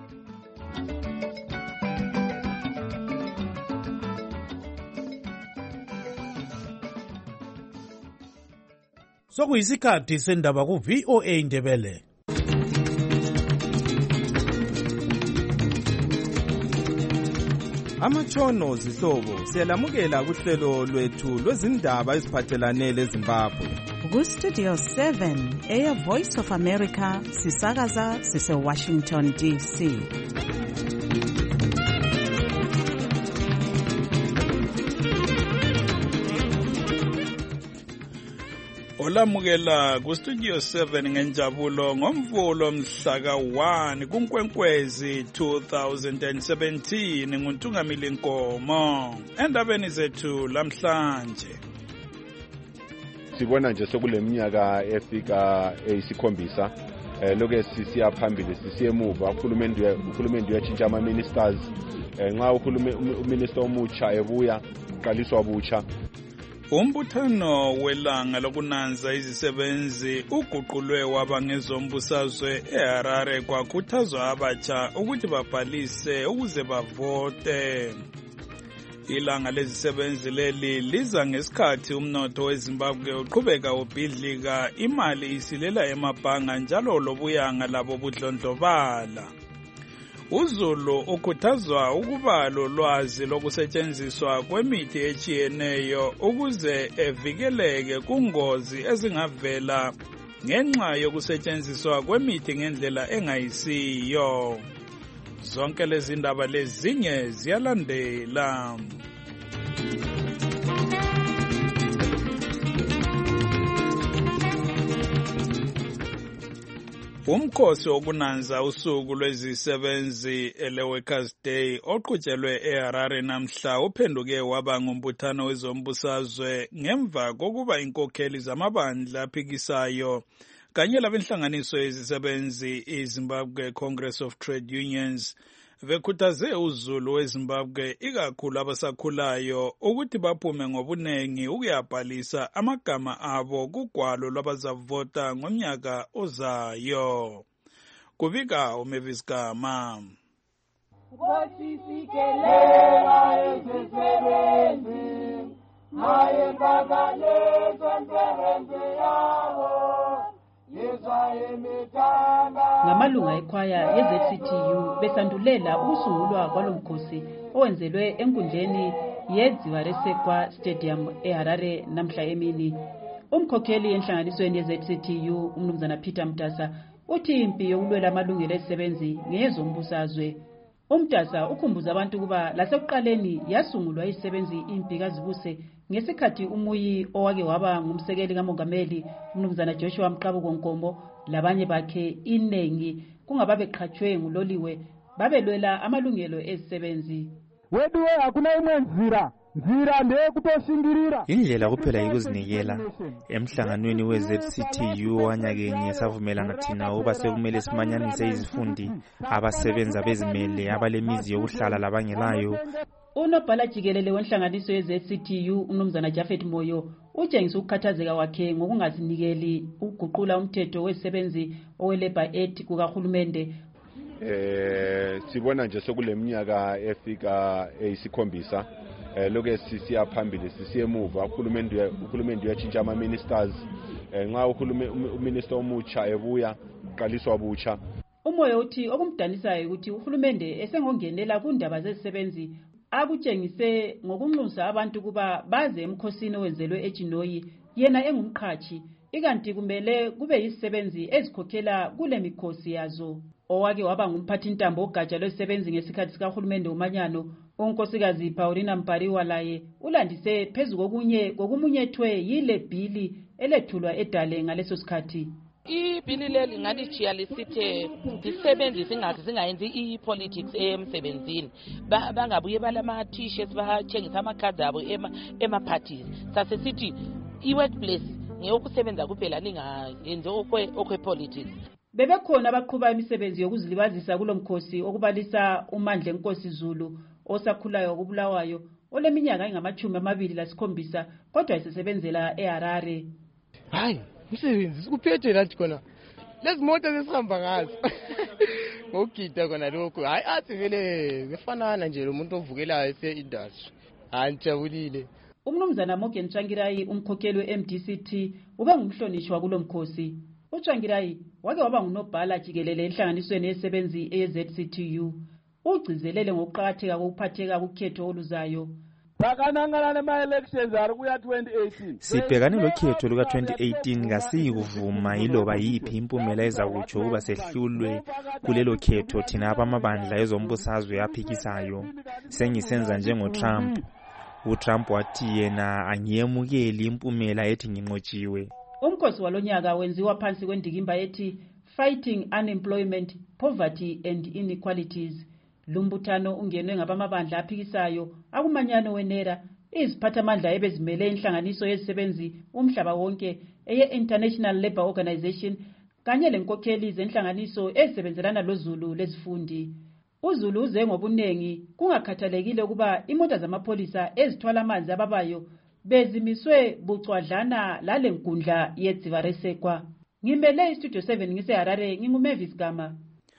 Sokuyisikhathi sendaba ku V O A Ndebele. amatshono zihlobo siyalamukela kuhlelo lwethu lwezindaba eziphathelane leZimbabwe. Ku-Studio seven Air Voice of America sisakaza sise-Washington D C. Olamukela ku-Studio seven ngenjabulo ngomvulo mhlaka one kuNkwenkwezi two thousand seventeen nguNtungamili Nkomo. Endabeni zethu lamhlanje sibona nje sokule minyaka efika eyisikhombisa eh lokho sisiya phambili sisiye emuva uhulumende uhulumende uyatshintsha ama ministers nxa uhulumende uminister omutsha ebuya uqaliswa butsha. Umbuthano welanga lokunanza izisebenzi uguqulwe waba ngezombusazwe eHarare kwakhuthazwa abatsha ukuthi babhalise ukuze bavote. Ilanga lezisebenzi leli liza ngesikhathi umnotho weZimbabwe uqhubeka ubhidlika, imali isilela emabhanga njalo lobuyanga labo budlondlobala. uZulu ukhuthazwa ukuba lolwazi lokusetshenziswa kwemithi etshiyeneyo ukuze evikeleke kungozi ezingavela ngenxa yokusetshenziswa kwemithi ngendlela engayisiyo. Zonke lezi ndaba lezinye ziyalandela. Umkhosi wokunanza usuku lwezisebenzi ele-Workers' Day oqhutshelwe eHarare namhla uphenduke waba ngumbuthano wezombusazwe ngemva kokuba inkokheli zamabandla aphikisayo kanye labenhlanganiso yezisebenzi iZimbabwe Congress of Trade Unions bekhuthaze uZulu weZimbabwe ikakhulu abasakhulayo ukuthi baphume ngobunengi ukuyabhalisa amagama abo kugwalo lwabazavota ngonyaka ozayo. Kubika uMavis Gama. Ngamalunga ekhwaya ye-Z C T U besandulela ukusungulwa kwalomkhosi owenzelwe enkundleni yeDziwaresekwa Stadium eHarare namhla emini. Umkhokheli enhlanganisweni ye-Z C T U umnumzana Peter Mtasa uthi impi yokulwela amalungelo ezisebenzi ngeyezombusazwe. Umtasa ukhumbuza abantu kuba lasekuqaleni yasungulwa izisebenzi impi kazibuse ngesikhathi umuyi owake waba ngumsekeli kamongameli umnumzana Joshua Mqabuko Nkomo labanye bakhe inengi kungababeqhatshwe nguloliwe babelwela amalungelo ezisebenzi. Weduwe akuna imwe nzira nzira ndekutoshingirira indlela kuphela yikuzinikela. Emhlanganweni we-Z C T U wanyakenye savumelana thina ukuba sekumele simanyanise izifundi abasebenza bezimele abalemizi yokuhlala labangelayo. Unobhala jikelele wenhlanganiso ye-Z C T U umnumzana Jafet Moyo utshengisa ukukhathazeka wakhe ngokungazinikeli ukuguqula umthetho wezisebenzi owelabor act kukarhulumende. Eh sibona nje sokule minyaka efika eyisikhombisa eh lokho sisiya phambili sisiye emuva uhulumende uhulumende uyatshintsha ama ministers nxa uhulumende uminister omutsha ebuya uqaliswa butsha. Umoya uthi okumdanisayo ukuthi uhulumende esengongenela kundaba zezisebenzi akutshengise ngokunxusa abantu kuba baze emkhosini owenzelwe eJinoyi yena engumqhashi ikanti kumele kube yizisebenzi ezikhokhela kule mikhosi yazo. Owake waba ngumphathi intambo ogatsha lwezisebenzi ngesikhathi sikahulumende umanyano unkosikazi Paulina Mpariwa laye ulandise phezu kokunye kokumunyethwe yile bhili elethulwa edale ngaleso sikhathi. Ibhili leli ngalijiya lisithe izisebenzi singathi singayenzi i-politics emsebenzini bangabuye balama t-shirts bathengisa amakhadi abo ema-parties sase sithi i-workplace ngeyokusebenza kuphela ningayenzi okwe-politics. Bebekhona abaqhuba imisebenzi yokuzilibazisa kulomkhosi okubalisa uMandla Nkosi Zulu osakhulayo okubulawayo oleminyaka engamachumi amabili lasikhombisa kodwa isesebenzela eHarare. Hayi msebenzi sikuphethe lathi khona lezi moto zesihamba ngazo ngokugida khona lokho hayi athi vele befanana nje lo muntu ovukelayo ese-industry anjabulile. Umnumzana Morgan Tsvangirai umkhokheli we-M D C T ube ngumhlonishwa kulomkhosi. uTsvangirai wake waba ngunobhala jikelele enhlanganisweni yesebenzi eye-Z C T U. ugcizelele ngokuqakatheka kokuphatheka kukhetho oluzayo. Sibhekane lokhetho luka twenty eighteen ngasiyi kuvuma yiloba yiphi impumela ezakutsho ukuba sehlulwe kulelo khetho thina abamabandla ezombusazwe aphikisayo. Sengisenza njengo-Trump. uTrump wathi yena angiyemukeli impumela ethi nginqotshiwe. Umkhosi walonyaka wenziwa phansi kwendikimba ethi Fighting Unemployment, Poverty and Inequalities. Lumbuthano ungenwe ngabamabandla aphikisayo akumanyano wenera iziphathamandla ebezimele inhlanganiso yezisebenzi umhlaba wonke eye-International Labour Organization kanye lenkokheli zenhlanganiso ezisebenzelana loZulu lezifundi. uZulu uze ngobunengi kungakhathalekile ukuba imota zamapholisa ezithwala amanzi ababayo bezimiswe bucwadlana lale nkundla yedzivaresekwa. Ngimele iStudio seven ngiseHarare, nginguMavis Gama.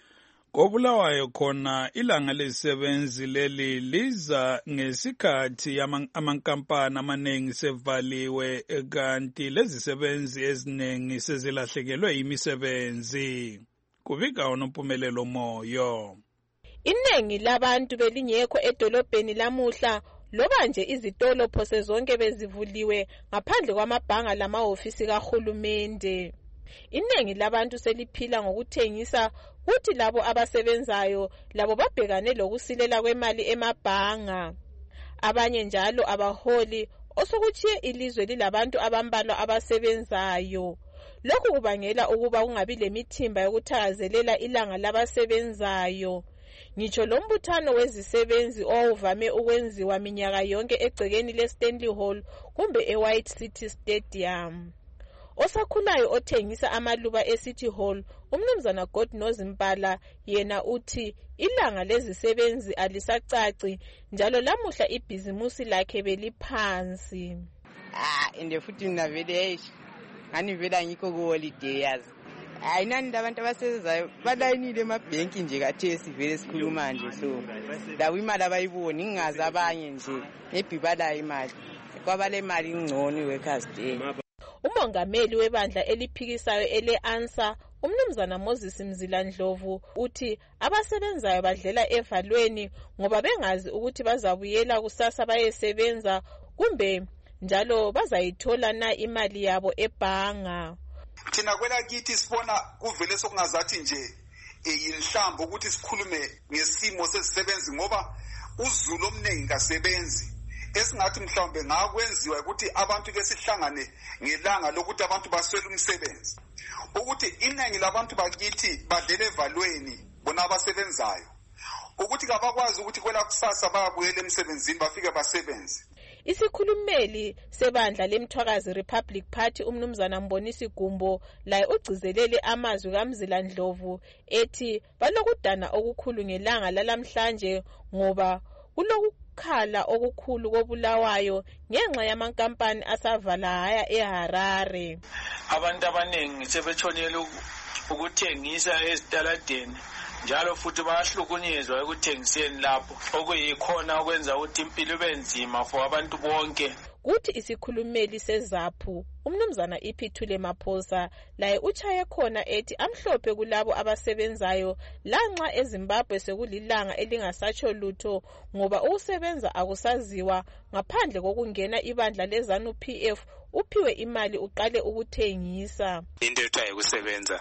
Kobulawayo khona ilanga lesisebenzi leli liza ngesikhathi amankampani amaningi sevaliwe kanti lezisebenzi eziningi sezilahlekelwe imisebenzi. Kubika unompumelelo moyo. Iningi labantu belingekho edolobheni lamuhla loba nje izitolo phose zonke bezivuliwe ngaphandle kwamabhanga lamahofisi kahulumende. Iningi labantu seliphila ngokuthengisa kuthi labo abasebenzayo labo babhekane lokusilela kwemali emabhanga. Abanye njalo abaholi osokuthiye ilizwe lilabantu abambalwa abasebenzayo. Lokhu kubangela ukuba kungabi lemithimba yokuthakazelela ilanga labasebenzayo. Ngitsho lo mbuthano wezisebenzi owuvame ukwenziwa minyaka yonke egcekeni leStanley Hall kumbe eWhite City Stadium. Osakhulayo othengisa amaluba eCity Hall, umnumzana Godnoz Mpala, yena uthi ilanga lezisebenzi alisacaci njalo lamuhla ibhizimusi lakhe beliphansi. Ah, ende futhi mina vele ngani vela ngikho ku holiday yazi. Ayinani abantu abasebenzayo balayinile emabhenki nje kathe sivele sikhuluma nje so lawo imali abayiboni ngingazi abanye nje ebhibala imali kwabale imali ingcono workers day. Umongameli webandla eliphikisayo ele-ANSA umnumzana Moses Mzilandlovu uthi abasebenzayo badlela evalweni ngoba bengazi ukuthi bazabuyela kusasa bayesebenza kumbe njalo bazayithola na imali yabo ebhanga. Thina kwela kithi sibona kuvele sokungazathi nje yinhlambo ukuthi sikhulume ngesimo sezisebenzi ngoba uZulu omningi kasebenzi esingathi mhlawumbe ngakwenziwa ukuthi abantu ke sihlangane ngelanga lokuthi abantu baswele umsebenzi ukuthi iningi labantu bakithi badlela evalweni bona abasebenzayo ukuthi kabakwazi ukuthi kwela kusasa bayabuyela emsebenzini bafike basebenze. Isikhulumeli sebandla lemthwakazi Republic Party umnumzana Mbonisi Gumbo laye ugcizelele amazwi kaMzilandlovu ethi balokudana okukhulu ngelanga lalamhlanje ngoba kulokukhala okukhulu kobulawayo ngenxa yamankampani asavala haya eHarare. Abantu abaningi sebetshonela ukuthengisa ezitaladeni njalo futhi bayahlukunyezwa ekuthengiseni lapho okuyikhona okwenza ukuthi impilo ibe nzima for abantu bonke. Kuthi isikhulumeli seZAPHU umnumzana Iphithule Maphosa laye uchaye khona ethi amhlophe kulabo abasebenzayo lanxa eZimbabwe sekulilanga elingasatsho lutho ngoba ukusebenza akusaziwa ngaphandle kokungena ibandla leZANU P F uphiwe imali uqale ukuthengisa. Into ethiwa ukusebenza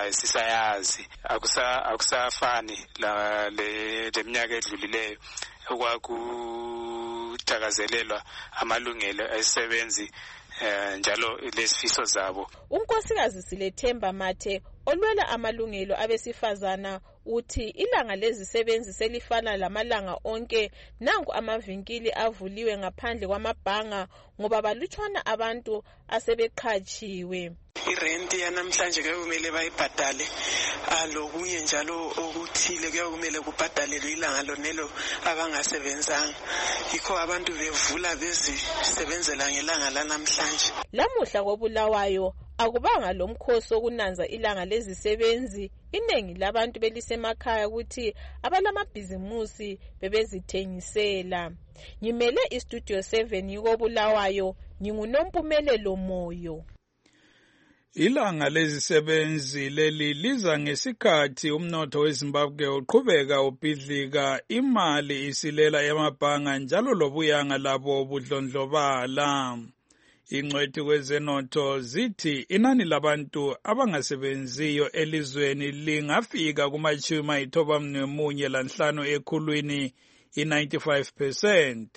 sisayazi akusa akusafani la leminyaka edlulileyo okwakuthakazelelwa amalungelo esebenzi njalo lesifiso zabo. Unkosikazi Silethemba Mathe olwela amalungelo abesifazana uthi ilanga lezisebenzi selifana lamalanga onke nanku amavinkili avuliwe ngaphandle kwamabhanga ngoba balutshwana abantu asebeqhatshiwe. Irenti yanamhlanje kuyomele bayibhadale alokunye njalo okuthile kuyomele kubhadalelwe ilanga lonelo abangasebenzanga yikho abantu bevula bezisebenzela ngelanga lanamhlanje. Lamuhla kobulawayo akubanga lomkhosi wokunanza ilanga lezisebenzi iningi labantu belisemakhaya ukuthi abalamabhizimusi bebezithengisela. Ngimele iStudio seven yikobulawayo ngingunompumelelo moyo. Ilanga lezisebenzi leli liza ngesikhathi umnotho weZimbabwe uqhubeka ubhidlika, imali isilela emabhanga njalo lobuyanga labo budlondlobala. Ingcwethi kwezenotho zithi inani labantu abangasebenziyo elizweni lingafika kumachumi ayisithoba lanhlanu ekhulwini i-ninety-five percent.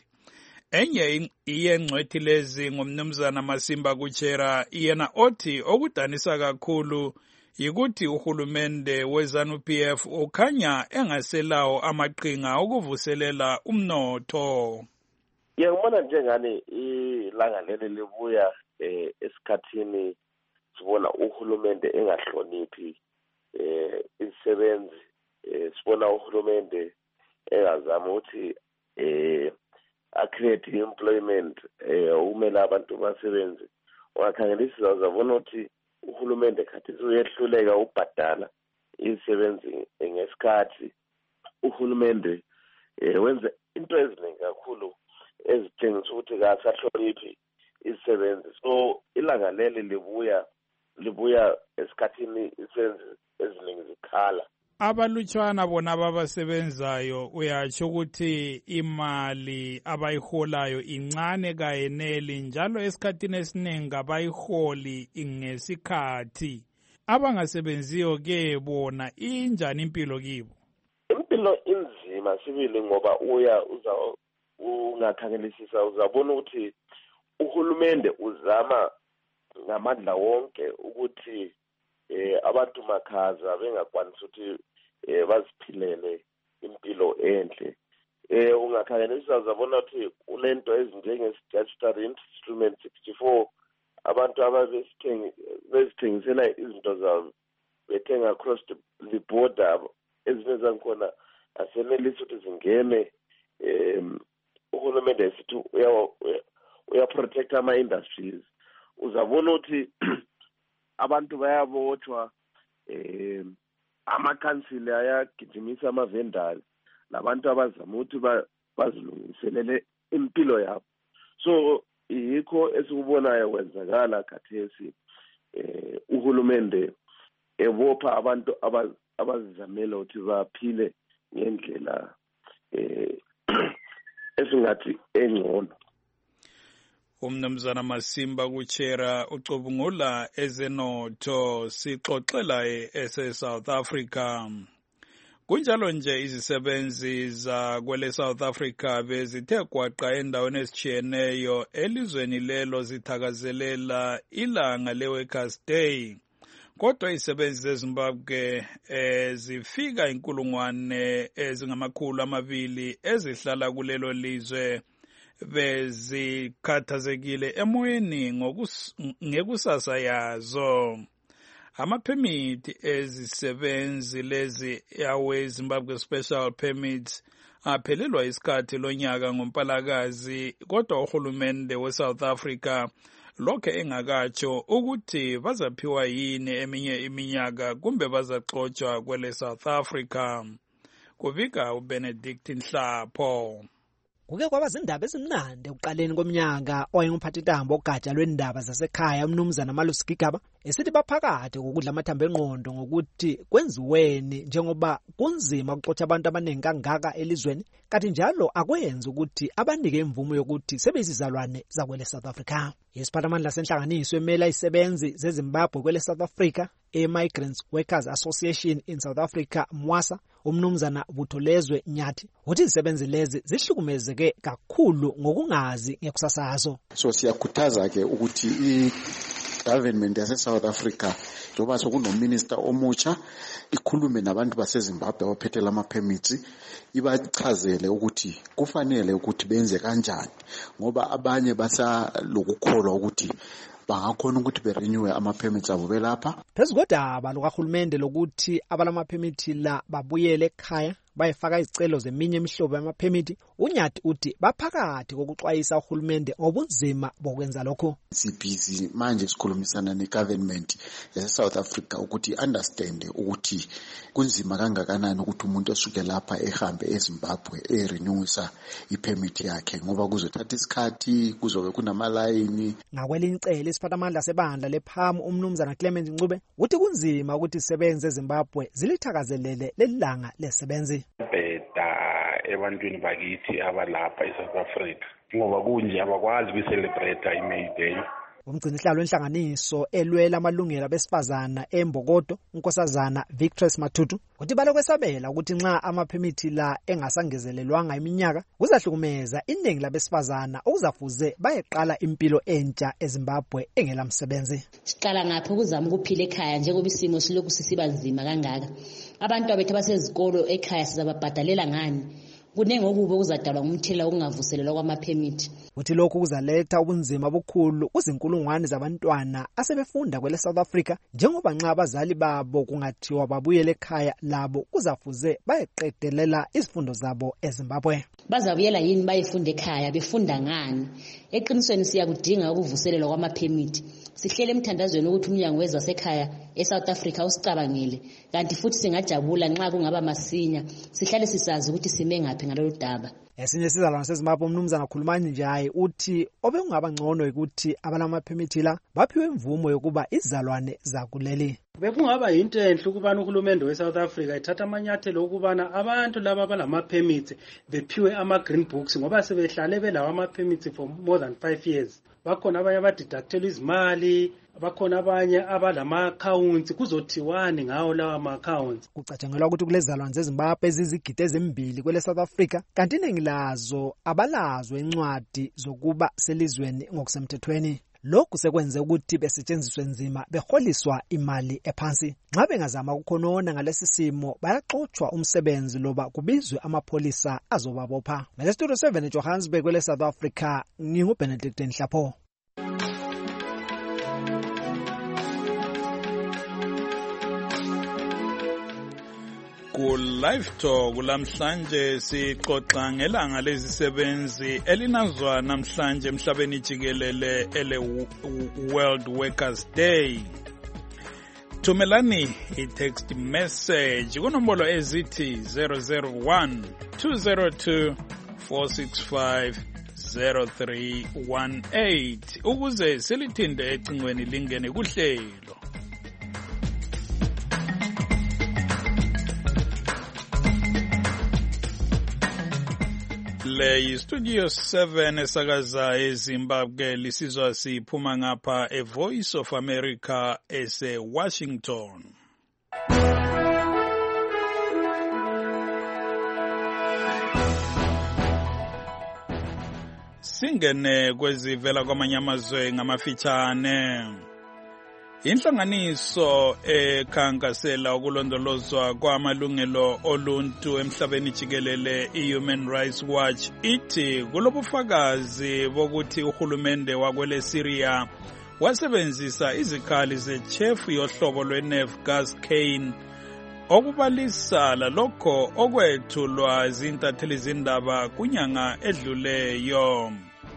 Enye iyengcwethi lezi ngumnumzana Masimba Kuchera, yena othi okudanisa kakhulu yikuthi uhulumende we-ZANU P F ukhanya engaselawo amaqhinga okuvuselela umnotho. Ngiyabona njengani ilanga leli libuya eh, esikhathini sibona uhulumende engahloniphi eh, izisebenzi, eh, sibona uhulumende engazama ukuthi eh acreate employment eh umela abantu basebenze. Ungakhangelisisa uzabona ukuthi uhulumende khathi uyehluleka ubhadala izisebenzi ngesikhathi. Uhulumende eh wenza into eziningi kakhulu ezitshengisa ukuthi kasahloniphi izisebenzi. So ilanga leli libuya libuya esikhathini izisebenzi eziningi zikhala. Abalutshwana bona ababasebenzayo uyatsho ukuthi imali abayiholayo incane kayeneli njalo esikhathini esiningi abayiholi ngesikhathi. Abangasebenziyo ke bona injani impilo kibo? Impilo inzima sibili ngoba uya uza ungakhangelisisa uzabona ukuthi uhulumende uzama ngamandla wonke ukuthi eh abantu makhaza bengakwanisa ukuthi eh baziphilele impilo enhle. Eh ungakhangelisisa uzabona ukuthi kulento ezinjenge statutory instrument sixty-four abantu ababesithengi bezithengisela izinto zabo bethenga across the border ezinye zakhona asenelisa ukuthi zingene. em uhulumende esithi uya uya protect ama industries. Uzabona ukuthi abantu bayabotshwa, eh ama-council ayagijimisa ama-vendors labantu abazama ukuthi bazilungiselele impilo yabo. So yikho esikubonayo kwenzakala khathesi eh uhulumende ebopha abantu abazizamela ukuthi baphile ngendlela eh esingathi engcono. Umnumzana Masimba Kuchera ucubungula ezenotho, sixoxela ese South Africa. Kunjalo nje izisebenzi za kwele South Africa bezithe kwaqa endaweni ezitshiyeneyo elizweni lelo zithakazelela ilanga le-Workers' Day. Kodwa izisebenzi zeZimbabwe eh, zifika inkulungwane ezingamakhulu amabili ezihlala kulelo lizwe bezikhathazekile emoyeni ngekusasa yazo. Amaphemithi ezisebenzi lezi yawe Zimbabwe Special Permits aphelelwa isikhathi lonyaka ngoMpalakazi, kodwa uhulumende we-South Africa lokho engakatsho ukuthi bazaphiwa yini eminye iminyaka kumbe bazaxotshwa kwele South Africa. Kubika uBenedict Nhlapho. Kuke kwaba zindaba ezimnandi ekuqaleni komnyaka owayengumphathintambo ogatsha lwendaba zasekhaya umnumzana Malusi Gigaba esithi baphakathi kokudla amathambo engqondo ngokuthi kwenziweni njengoba kunzima ukuxotsha abantu abaningi kangaka elizweni, kanti njalo akwenzi ukuthi abanike imvumo yokuthi sebeyizizalwane zakwele South Africa. Isiphathamandla senhlanganiso emela izisebenzi zeZimbabwe kwele South Africa e-Migrants Workers Association in South Africa MWASA, umnumzana Butholezwe Nyathi, uthi izisebenzi lezi zihlukumezeke kakhulu ngokungazi ngekusasa yazo. So siyakhuthaza ke ukuthi i-government yase South Africa njengoba sokunominister omutsha ikhulume nabantu baseZimbabwe abaphethe lama permits, ibachazele ukuthi kufanele ukuthi benze kanjani ngoba abanye basa lokukholwa ukuthi bangakhona ukuthi berenewe ama-permits abo belapha. Phezu kodaba lukahulumende lokuthi abalama-permit la babuyele ekhaya bayefaka izicelo zeminye imihlobo yama-permit, uNyathi uthi baphakathi kokuxwayisa uhulumende ngobunzima bokwenza lokho. Sibhizi manje sikhulumisana negovernment yase-South Africa ukuthi understand ukuthi kunzima kangakanani ukuthi umuntu osuke lapha ehambe eZimbabwe erenewisa ipermit yakhe ngoba kuzothatha isikhathi, kuzobe kunamalayini. Ngakwelinye icele isiphathamandla sebandla lePhamu umnumzana Clement Ncube uthi kunzima ukuthi isebenze eZimbabwe zilithakazelele lelanga lesebenzi. Bheda ebantwini bakithi abalapha eSouth Africa ngoba kunje abakwazi ukuyicelebrate iMay Day. Umgcinisihlalo wenhlanganiso elwela amalungelo abesifazana eMbokodo unkosazana Victress Matutu uthi balokwesabela ukuthi nxa amaphemithi la engasangezelelwanga iminyaka kuzahlukumeza iningi labesifazana okuzafuze bayeqala impilo entsha eZimbabwe engelamsebenzi. Siqala ngaphi ukuzama ukuphila ekhaya njengoba isimo silokhu sisiba nzima kangaka. Abantu abethu abasezikolo ekhaya sizababhadalela ngani? Kunenge okubo kuzadalwa ngumthela okungavuselelwa kwamaphemithi. Uthi lokhu kuzaletha ubunzima obukhulu kuzinkulungwane zabantwana asebefunda kwele South Africa njengoba nxa abazali babo kungathiwa babuyele ekhaya labo kuzafuze bayeqedelela izifundo zabo eZimbabwe. Bazabuyela yini bayefunda ekhaya befunda ngani? Eqinisweni siyakudinga ukuvuselelwa kwamaphemithi. Sihlele emthandazweni ukuthi umnyango wezasekhaya eSouth Africa usicabangele kanti futhi singajabula nxa kungaba masinya sihlale sisazi ukuthi sime ngaphi ngalolu daba. Esinye sizalwane seZimbabwe umnumzana Khulumani Njayi uthi obekungaba ngcono ukuthi abalamaphemithi la baphiwe imvumo yokuba izalwane zakuleli. Bekungaba yinto enhle ukubana uhulumende weSouth Africa ethatha amanyathelo ukubana abantu laba abalamaphemithi bephiwe ama-green books ngoba sebehlale belawa ama-permits for more than five years. Bakhona abanye abadiductelwa izimali, bakhona abanye abalama-accounts, kuzothiwani ngawo lawa ama-accounts. Kucatshangelwa ukuthi kulezalwane zeZimbabwe ezizigidi ezimbili kwele South Africa kanti iningi lazo abalazo incwadi zokuba selizweni ngokusemthethweni. Lokhu sekwenze ukuthi besetshenziswe nzima beholiswa imali ephansi. Nxa bengazama ukukhonona ngalesi simo bayaxoxwa umsebenzi loba kubizwe amapholisa azobabopha. Mele Studio seven eJohannesburg kwele South Africa nginguBenedict Nhlapho. Ku live talk lamhlanje sixoxa ngelanga lezisebenzi elinazwa namhlanje emhlabeni jikelele ele World Workers Day. Thumelani i-text message kunombolo ezithi zero zero one two zero two four six five zero three one eight ukuze silithinde ecingweni lingene kuhlelo. Le Studio seven esakaza eZimbabwe lisizwa siphuma ngapha e Voice of America ese Washington. Singene kwezivela kwamanye amazwe ngamafitshane. Inhlanganiso ekhankasela ukulondolozwa kwamalungelo oluntu emhlabeni jikelele iHuman Rights Watch ithi kulobufakazi bokuthi uhulumende wakwele Syria wasebenzisa izikhali zechefu yohlobo lwenerve gas cane okubalisa lalokho okwethulwa zintatheli zindaba kunyanga edluleyo.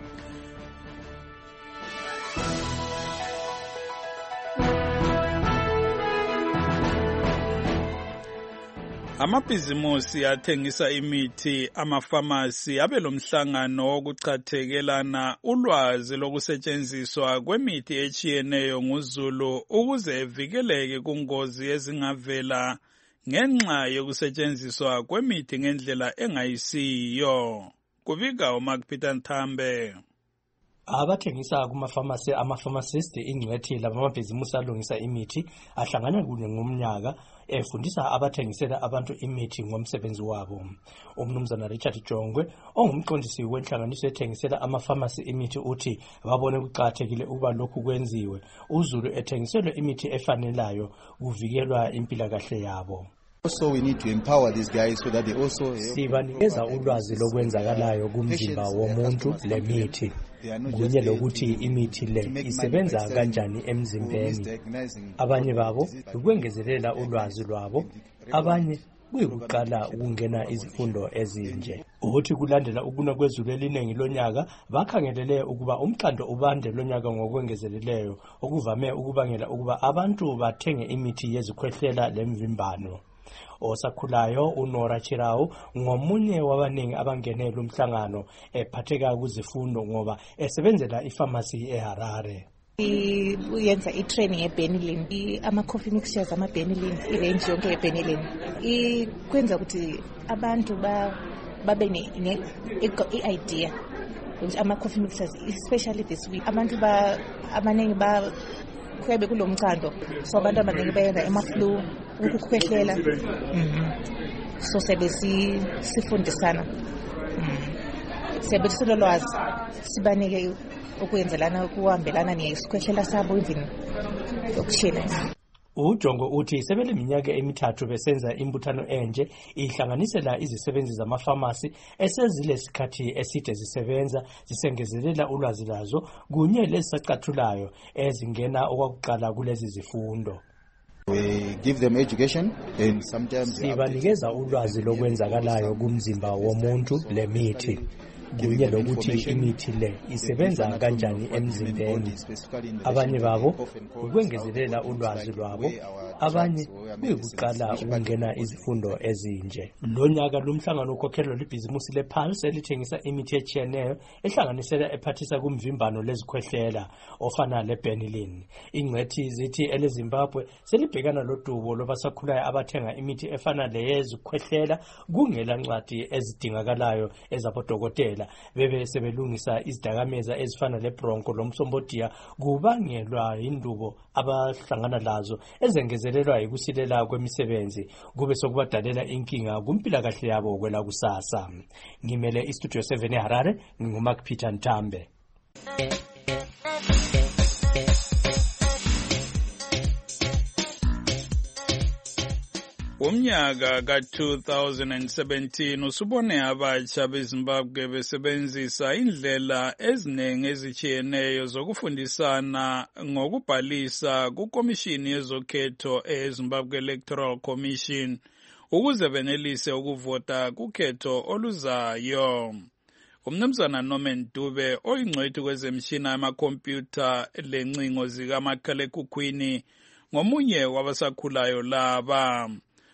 Amabhizimusi athengisa imithi, amafamasi abelomhlangano wokuchathekelana ulwazi lokusetshenziswa kwemithi echiyeneyo nguZulu ukuze evikeleke kungozi ezingavela ngenxa yokusetshenziswa kwemithi ngendlela engayisiyo. Kubika uMark Peter Nthambe. Abathengisa kumafamasi ama-pharmacist ingcwethi labamabhizimusi alungisa imithi ahlangana kunye ngomnyaka efundisa abathengisela abantu imithi ngomsebenzi wabo. Umnumzana Richard Jongwe ongumqondisi wenhlanganiso ethengisela amafamasi imithi uthi babone kuqakathekile ukuba lokhu kwenziwe uZulu ethengiselwe imithi efanelayo kuvikelwa impilakahle yabo. Also, we need to empower these guys so that they also sibanikeza ulwazi lokwenzakalayo kumzimba womuntu lemithi kunye lokuthi imithi le isebenza kanjani emzimbeni. Abanye babo ukwengezelela ulwazi lwabo, abanye kuyikuqala ukungena izifundo ezinje. Ukuthi kulandela ukuna kwezulu eliningi lonyaka bakhangelele ukuba umqando ubande lonyaka ngokwengezeleleyo okuvame ukubangela ukuba abantu bathenge imithi yezikhwehlela lemvimbano. Osakhulayo uNora Chirao ngomunye wabaningi abangenela umhlangano ephatheka kuzifundo ngoba esebenzela ifamasi eHarare. Uyenza i-training eBenylin, ama-coffee mixtures ama-Benylin, i-range yonke yeBenylin. Ikwenza ukuthi abantu babe ne-idea ukuthi ama-coffee mixtures, especially this week, abantu abaningi ba kwebe kulomqando, so abantu abaningi bayenza ema-flu, ukukhwehlela. So sebe sifundisana, sebe silolwazi, sibanike ukwenzelana ukuhambelana nesikhwehlela sabo endlini yokushina. Ujongo uthi sebele minyaka emithathu besenza imbuthano enje ihlanganisela izisebenzi zamafamasi esezile sikhathi eside zisebenza zisengezelela ulwazi lazo kunye lezisacathulayo ezingena okwakuqala kulezi zifundo. We give them education and sometimes sibanikeza ulwazi lokwenzakalayo kumzimba womuntu lemithi kunye lokuthi imithi le isebenza kanjani emzimbeni. Abanye babo ukwengezelela ulwazi lwabo, abanye kuyikuqala ukungena izifundo ezinje. Lonyaka lumhlangano ukhokhelwa libhizimusi lePulse elithengisa imithi etshiyeneyo ehlanganisela ephathisa kumvimbano lezikhwehlela ofana leBenylin. Ingcwethi zithi eleZimbabwe selibhekana lodubo lobasakhulayo abathenga imithi efana leyezikhwehlela kungela ncwadi ezidingakalayo ezabodokotela. Bebe sebelungisa izidakameza ezifana leBronco lomsombodia kubangelwa indubo abahlangana lazo ezengezelelwa yikusilela kwemisebenzi kube sokubadalela inkinga kumpilakahle yabo kwela kusasa. Ngimele iStudio seven eHarare, nginguMark Peter Ntambe. Umnyaka ka two thousand seventeen usubone abatsha beZimbabwe besebenzisa indlela eziningi ezitshiyeneyo zokufundisana ngokubhalisa kukomishini yezokhetho eZimbabwe Electoral Commission ukuze benelise ukuvota kukhetho oluzayo. Umnumzana Norman Dube oyingcwethi kwezemshina yamakhompyutha lencingo zikamakhalekhukhwini ngomunye wabasakhulayo laba.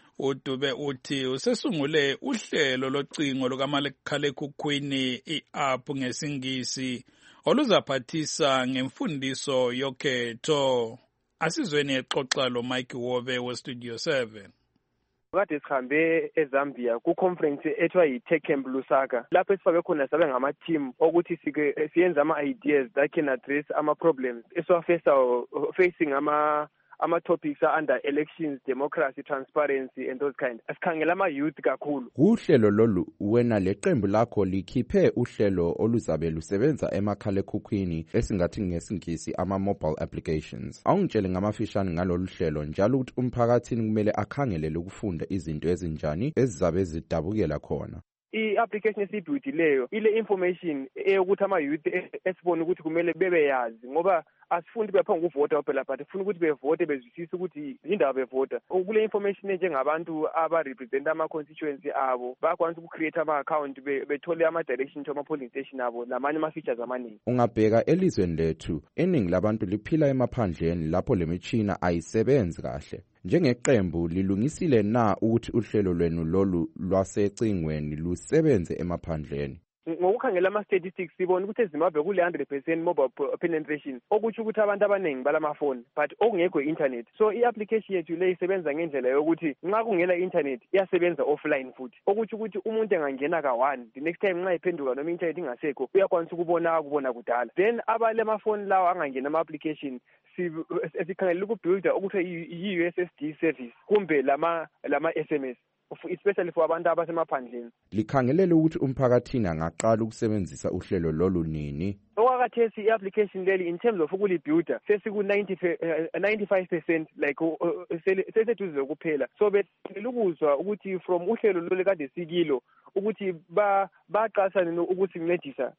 uDube uthi usesungule uhlelo locingo lukamakhalekhukhwini i-app ngesingisi oluzaphathisa ngemfundiso yokhetho. Asizweni exoxa lo Mike Wobe weStudio seven. Kade sihambe eZambia ku conference ethiwa yi-Tech Camp Lusaka. Lapho sifake khona sabe ngama team ukuthi sike siyenza ama ideas that can address ama problems esiwafesa facing ama ama topics under elections, democracy, transparency and those kind. Asikhangela ama youth kakhulu. Uhlelo lolu wena leqembu lakho likhiphe uhlelo oluzabe lusebenza emakhalekhukhwini esingathi ngesingisi ama mobile applications. Awungitshele ngamafishane ngalolu hlelo njalo ukuthi umphakathini kumele akhangelele ukufunda izinto ezinjani ezizabe zidabukela khona. I-application esiyibhuyidhileyo ile information eyokuthi ama-youth esibone ukuthi kumele bebe yazi ngoba asifundi bepha ngokuvota phela but sifuna ukuthi bevote bezwisise ukuthi indaba bevota. Kule information njengabantu aba-represent ama-constituency abo bayakwanisa uku-create ama-account bethole ama-direction to ama-polling station abo namanye ama-features amaningi. Ungabheka elizweni lethu iningi labantu liphila emaphandleni lapho le mitshina ayisebenzi kahle. Njengeqembu lilungisile na ukuthi uhlelo lwenu lolu lwasecingweni lusebenze emaphandleni? Ngokukhangela ama-statistics sibona ukuthi eZimbabwe kule one hundred percent mobile penetration okuthi ukuthi abantu abaningi balamafoni but okungekho i-internet. So i-application yethu le isebenza ngendlela yokuthi nxa kungela internet iyasebenza offline futhi okuthi ukuthi umuntu engangena ka-one the next time nxa iphenduka noma i-internet ingasekho uyakwanisa ukubona kubona kudala. Then abalemafoni lawo angangena ama-application sikhangelela ukubuilda ukuthi yi-U S S D service kumbe lama lama S M S especially for abantu abasemaphandleni. Likhangelele ukuthi umphakathini angaqala ukusebenzisa uhlelo lolu nini? Okwakhathesi i-application leli in terms of ukulibuilda sesiku ninety-five percent like seseduze ukuphela. So becela ukuzwa ukuthi from uhlelo lolu kade sikilo ukuthi ba baqasa ukuthi sincedisa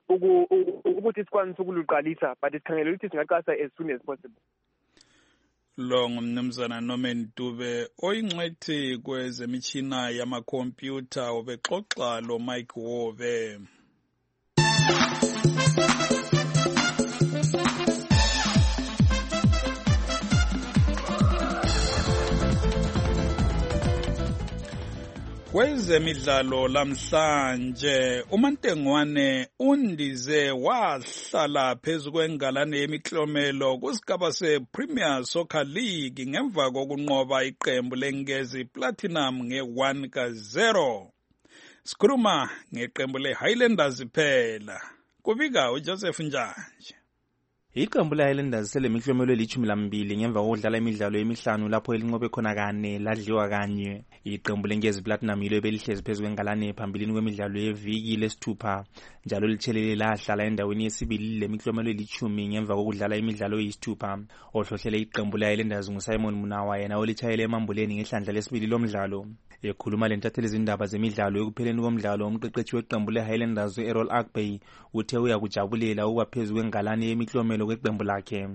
ukuthi sikwanise ukuluqalisa but sikhangelela ukuthi singaqasa as soon as possible. lo ngumnumzana Norman Dube oyingcwethi kwezemitshina yamakhompyutha obexoxa lo Mike Wove. Kwezemidlalo lamhlanje uMantengwane undize wahlala phezu kwengalane yemiklomelo kusigaba se-Premier Soccer League ngemva kokunqoba iqembu leNgezi Platinum nge-one ka zero. Sikhuluma ngeqembu le-Highlanders phela. Kubika uJoseph Njanje. Iqembu le-Highlanders selemiklomelo elithumi lambili ngemva kokudlala imidlalo emihlanu lapho elinqobe khona kane ladliwa kanye. Iqembu leNgezi Platinum yilo belihlezi phezu kwengalane phambilini kwemidlalo yeviki lesithupha njalo lithelele lahlala endaweni yesibili lemiklomelo elithumi ngemva kokudlala imidlalo eyisithupha. Ohlohlele iqembu le-Highlanders nguSimon Munawa yena olithayele emambuleni ngehlandla lesibili lomdlalo. Ekhuluma lentatheli izindaba zemidlalo ekupheleni komdlalo umqeqeshi weqembu le-Highlanders u-Errol Akbey uthe uyakujabulela ukuba phezu kwengalane yemiklomelo kweqembu lakhe.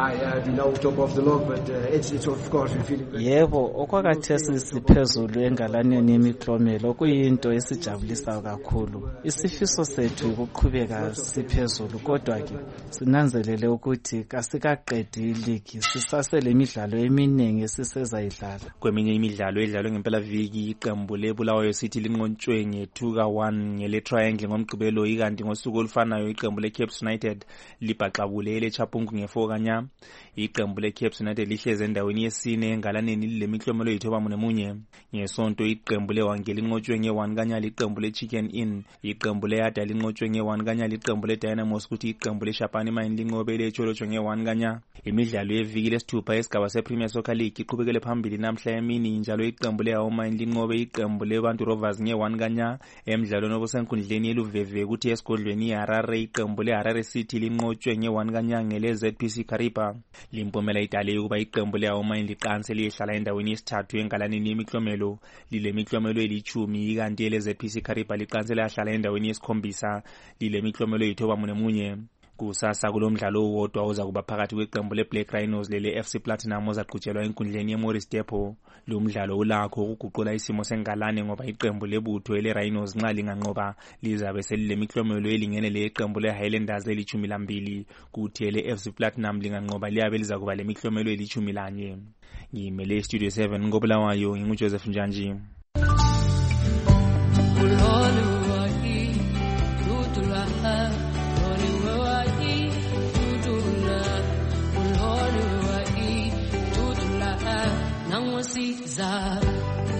Yebo, okwakhathesi siphezulu engalaneni yemiklomelo kuyinto esijabulisayo kakhulu. Isifiso sethu ukuqhubeka siphezulu kodwa ke sinanzelele ukuthi kasikaqedi iligi sisasele imidlalo eminingi esisezayidlala. Kweminye imidlalo edlalwe ngempela viki iqembu leBulawayo City linqotshwe nge-two ka one ngele triangle ngomgqibelo ikanti ngosuku olufanayo iqembu leCapes United libhaxabule leChapungu nge-four kanya. Iqembu leCapes United lihleze endaweni yesine engalaneni lemiklomelo eyithoba munemunye. Ngesonto iqembu leWangeli linqotshwe nge-one kanya liqembu leChicken Inn, iqembu leYada linqotshwe nge-one kanya liqembu leDynamos kuthi iqembu leShapani Mine linqobe leCholocho nge-one kanya. Imidlalo yeviki lesithupha esigaba sePremier Soccer League iqhubekele phambili namhla emini njalo iqembu leHawmine linqobe iqembu leBantu Rovers nge-one kanya. Emidlalweni obusenkundleni eluveve kuthi esigodlweni iHarare iqembu leHarare City linqotshwe nge-one kanya ngele Z P C Karipa. Limpomela idale ukuba iqembu leHawmine liqanse liyehlala endaweni yesithathu engalaneni yemiklomelo lile miklomelo elithumi ikanti ele Z P C Karipa liqanse lahlala endaweni yesikhombisa lile miklomelo eyithoba munemunye. Kusasa kulomdlalo owodwa oza kuba phakathi kweqembu leBlack Rhinos lele F C Platinum ozaqhutshelwa enkundleni yeMorris Depot. Lo mdlalo ulakho ukuguqula isimo sengalane ngoba iqembu lebutho eleRhinos nxa linganqoba lizabe selilemiklomelo elingene leqembu leHighlanders elithumi lambili kuthi ele F C Platinum linganqoba liyabe lizakuba lemiklomelo elithumi lanye. Ngimele Studio seven ngoBulawayo nginguJoseph Njanji. Siza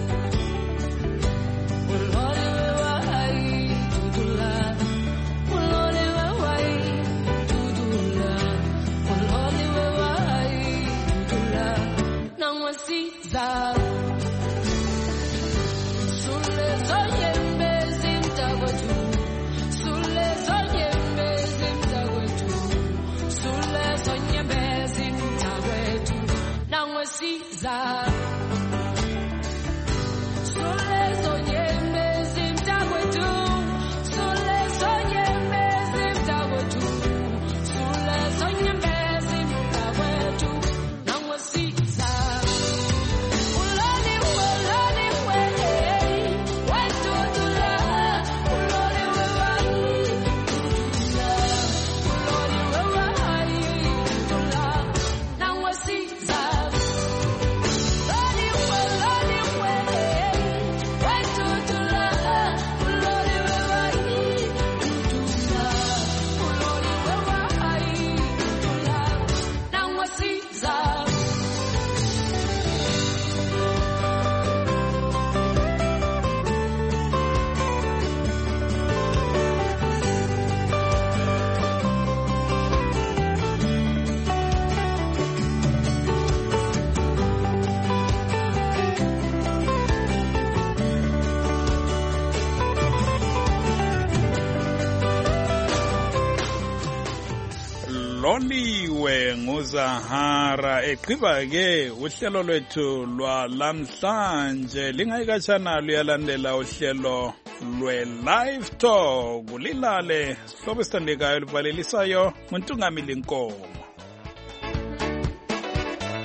Loliwe nguzahara eqhiba ke uhlelo lwethu lwalamhlanje lingayikatshana luyalandela uhlelo lwe-live talk ulilale sihlobo esithandekayo livalelisayo nguNtungamili Nkomo.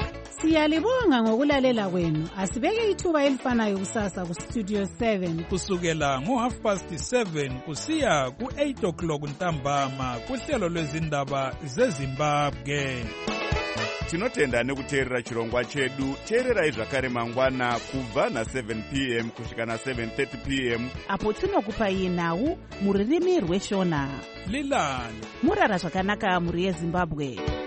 Siyalibonga ngokulalela kwenu. Asibeke ithuba elifanayo kusasa ku Studio seven kusukela ngo half past seven kusiya ku eight o'clock ntambama kuhlelo lwezindaba zeZimbabwe. Tinotenda nekuteerera chirongwa chedu. Teererai zvakare mangwana kubva na seven p m kusvika na seven thirty p m apo tinokupai nhau muririmi rweshona. Lilani murara zvakanaka muri yeZimbabwe.